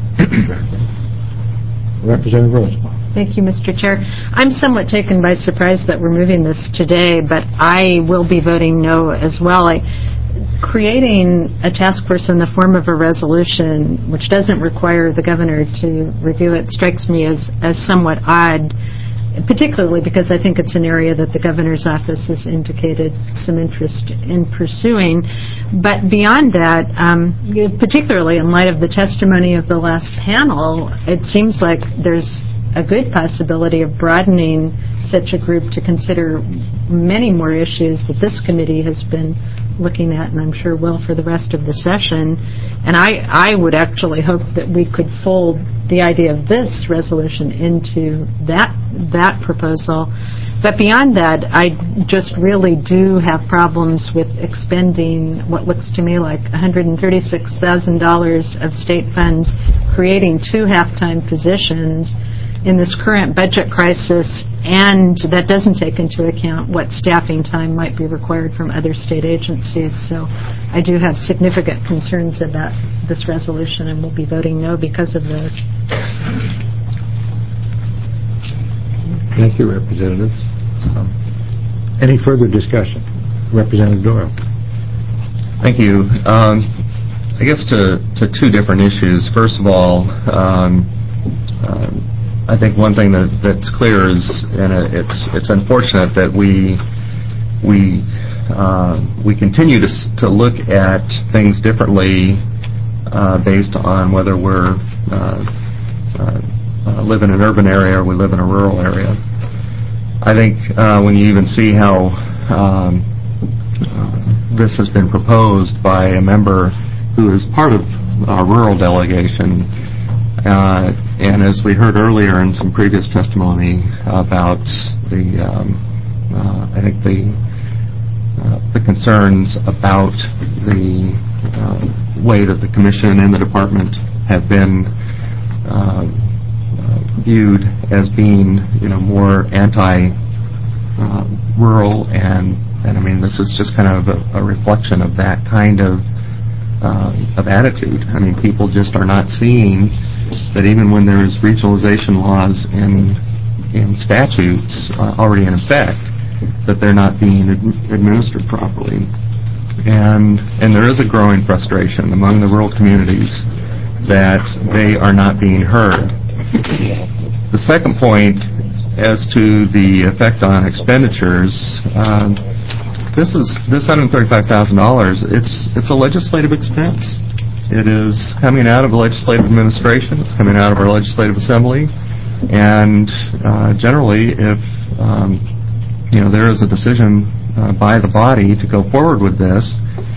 Representative Rosenbaum. Thank you, Mr. Chair. I'm somewhat taken by surprise that we're moving this today, but I will be voting no as well. Creating a task force in the form of a resolution which doesn't require the governor to review it strikes me as somewhat odd, particularly because I think it's an area that the governor's office has indicated some interest in pursuing. But beyond that, particularly in light of the testimony of the last panel, it seems like there's a good possibility of broadening such a group to consider many more issues that this committee has been looking at, and I'm sure will for the rest of the session. And I would actually hope that we could fold the idea of this resolution into that proposal. But beyond that, I just really do have problems with expending what looks to me like $136,000 of state funds, creating 2 half-time positions in this current budget crisis, and that doesn't take into account what staffing time might be required from other state agencies. So I do have significant concerns about this resolution, and will be voting no because of those. Thank you, Representatives. Any further discussion? Representative Doyle. Thank you. I guess to 2 different issues. First of all, I think one thing that's clear is, and it's unfortunate that we continue to look at things differently based on whether we're live in an urban area or we live in a rural area. I think when you even see how this has been proposed by a member who is part of our rural delegation, and as we heard earlier in some previous testimony about I think the concerns about the way that the Commission and the Department have been viewed as being, more anti-rural, and I mean, this is just kind of a reflection of that kind of attitude. I mean, people just are not seeing that even when there's regionalization laws and statutes already in effect, that they're not being administered properly. And there is a growing frustration among the rural communities that they are not being heard. The second point, as to the effect on expenditures, this $135,000, it's a legislative expense. It is coming out of the legislative administration. It's coming out of our legislative assembly. And generally, if there is a decision by the body to go forward with this,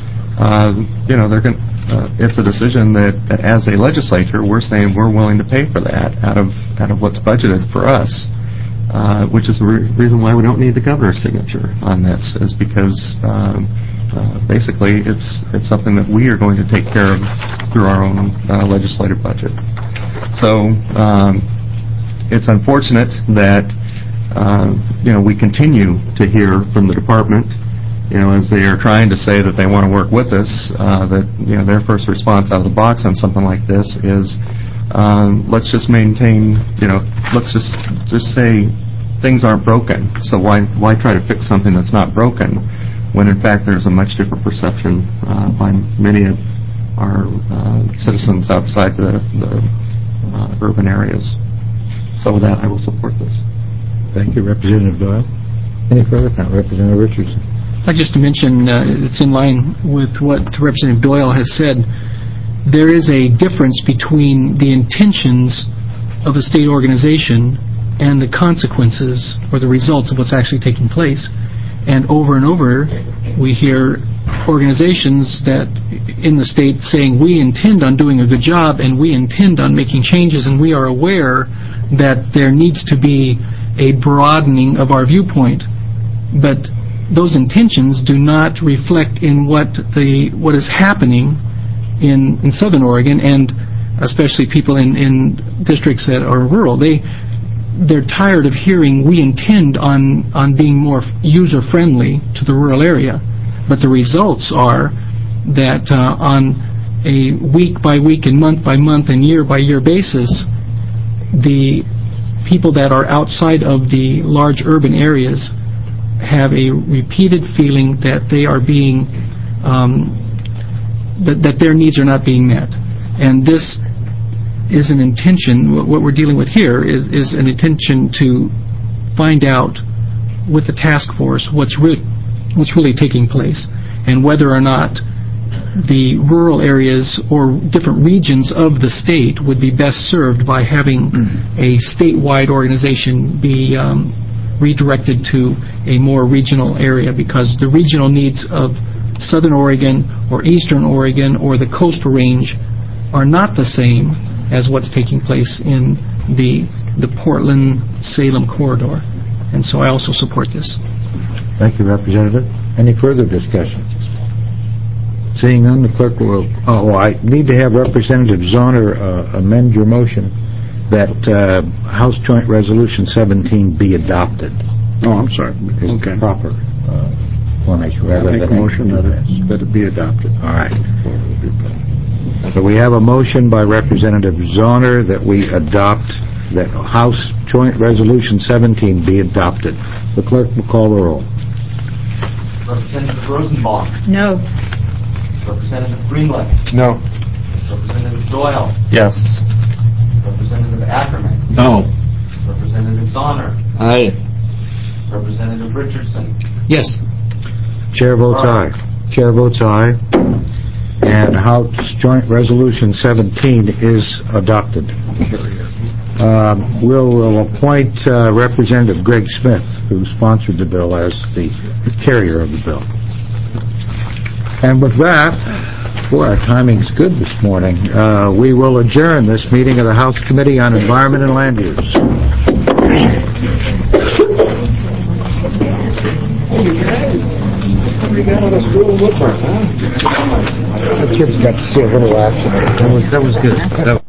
it's a decision that as a legislature, we're saying we're willing to pay for that out of what's budgeted for us, which is the reason why we don't need the governor's signature on this, is because basically, it's something that we are going to take care of through our own legislative budget. So it's unfortunate that we continue to hear from the department, as they are trying to say that they want to work with us, that their first response out of the box on something like this is, let's just maintain, let's just say things aren't broken. So why try to fix something that's not broken, when in fact there's a much different perception by many of our citizens outside the urban areas. So with that, I will support this. Thank you, Representative Doyle. Any further comment? Representative Richardson. I'd just to mention, it's in line with what Representative Doyle has said. There is a difference between the intentions of a state organization and the consequences or the results of what's actually taking place. And over, we hear organizations that in the state saying, we intend on doing a good job and we intend on making changes, and we are aware that there needs to be a broadening of our viewpoint. But those intentions do not reflect in what is happening in Southern Oregon, and especially people in districts that are rural. They're tired of hearing we intend on being more user-friendly to the rural area, but the results are that on a week-by-week and month-by-month and year-by-year basis, the people that are outside of the large urban areas have a repeated feeling that they are being that their needs are not being met. And this is an intention, what we're dealing with here is an intention to find out with the task force what's really taking place, and whether or not the rural areas or different regions of the state would be best served by having a statewide organization be redirected to a more regional area, because the regional needs of Southern Oregon or Eastern Oregon or the Coastal Range are not the same as what's taking place in the Portland-Salem corridor. And so I also support this. Thank you, Representative. Any further discussion? Seeing none, the clerk will... I need to have Representative Zahner amend your motion that House Joint Resolution 17 be adopted. Oh, I'm sorry. Is the proper formation. I make a motion that it be adopted. All right. So we have a motion by Representative Zahner that we adopt, that House Joint Resolution 17 be adopted. The clerk will call the roll. Representative Rosenbaum. No. Representative Greenlee. No. Representative Doyle. Yes. Representative Ackerman. No. Representative Zahner. Aye. Representative Richardson. Yes. Chair votes aye. Chair votes aye. And House Joint Resolution 17 is adopted. We'll appoint Representative Greg Smith, who sponsored the bill, as the carrier of the bill. And with that, boy, our timing's good this morning. We will adjourn this meeting of the House Committee on Environment and Land Use. We got out of school in Woodburn, huh? The kids got to see a little action. That was good.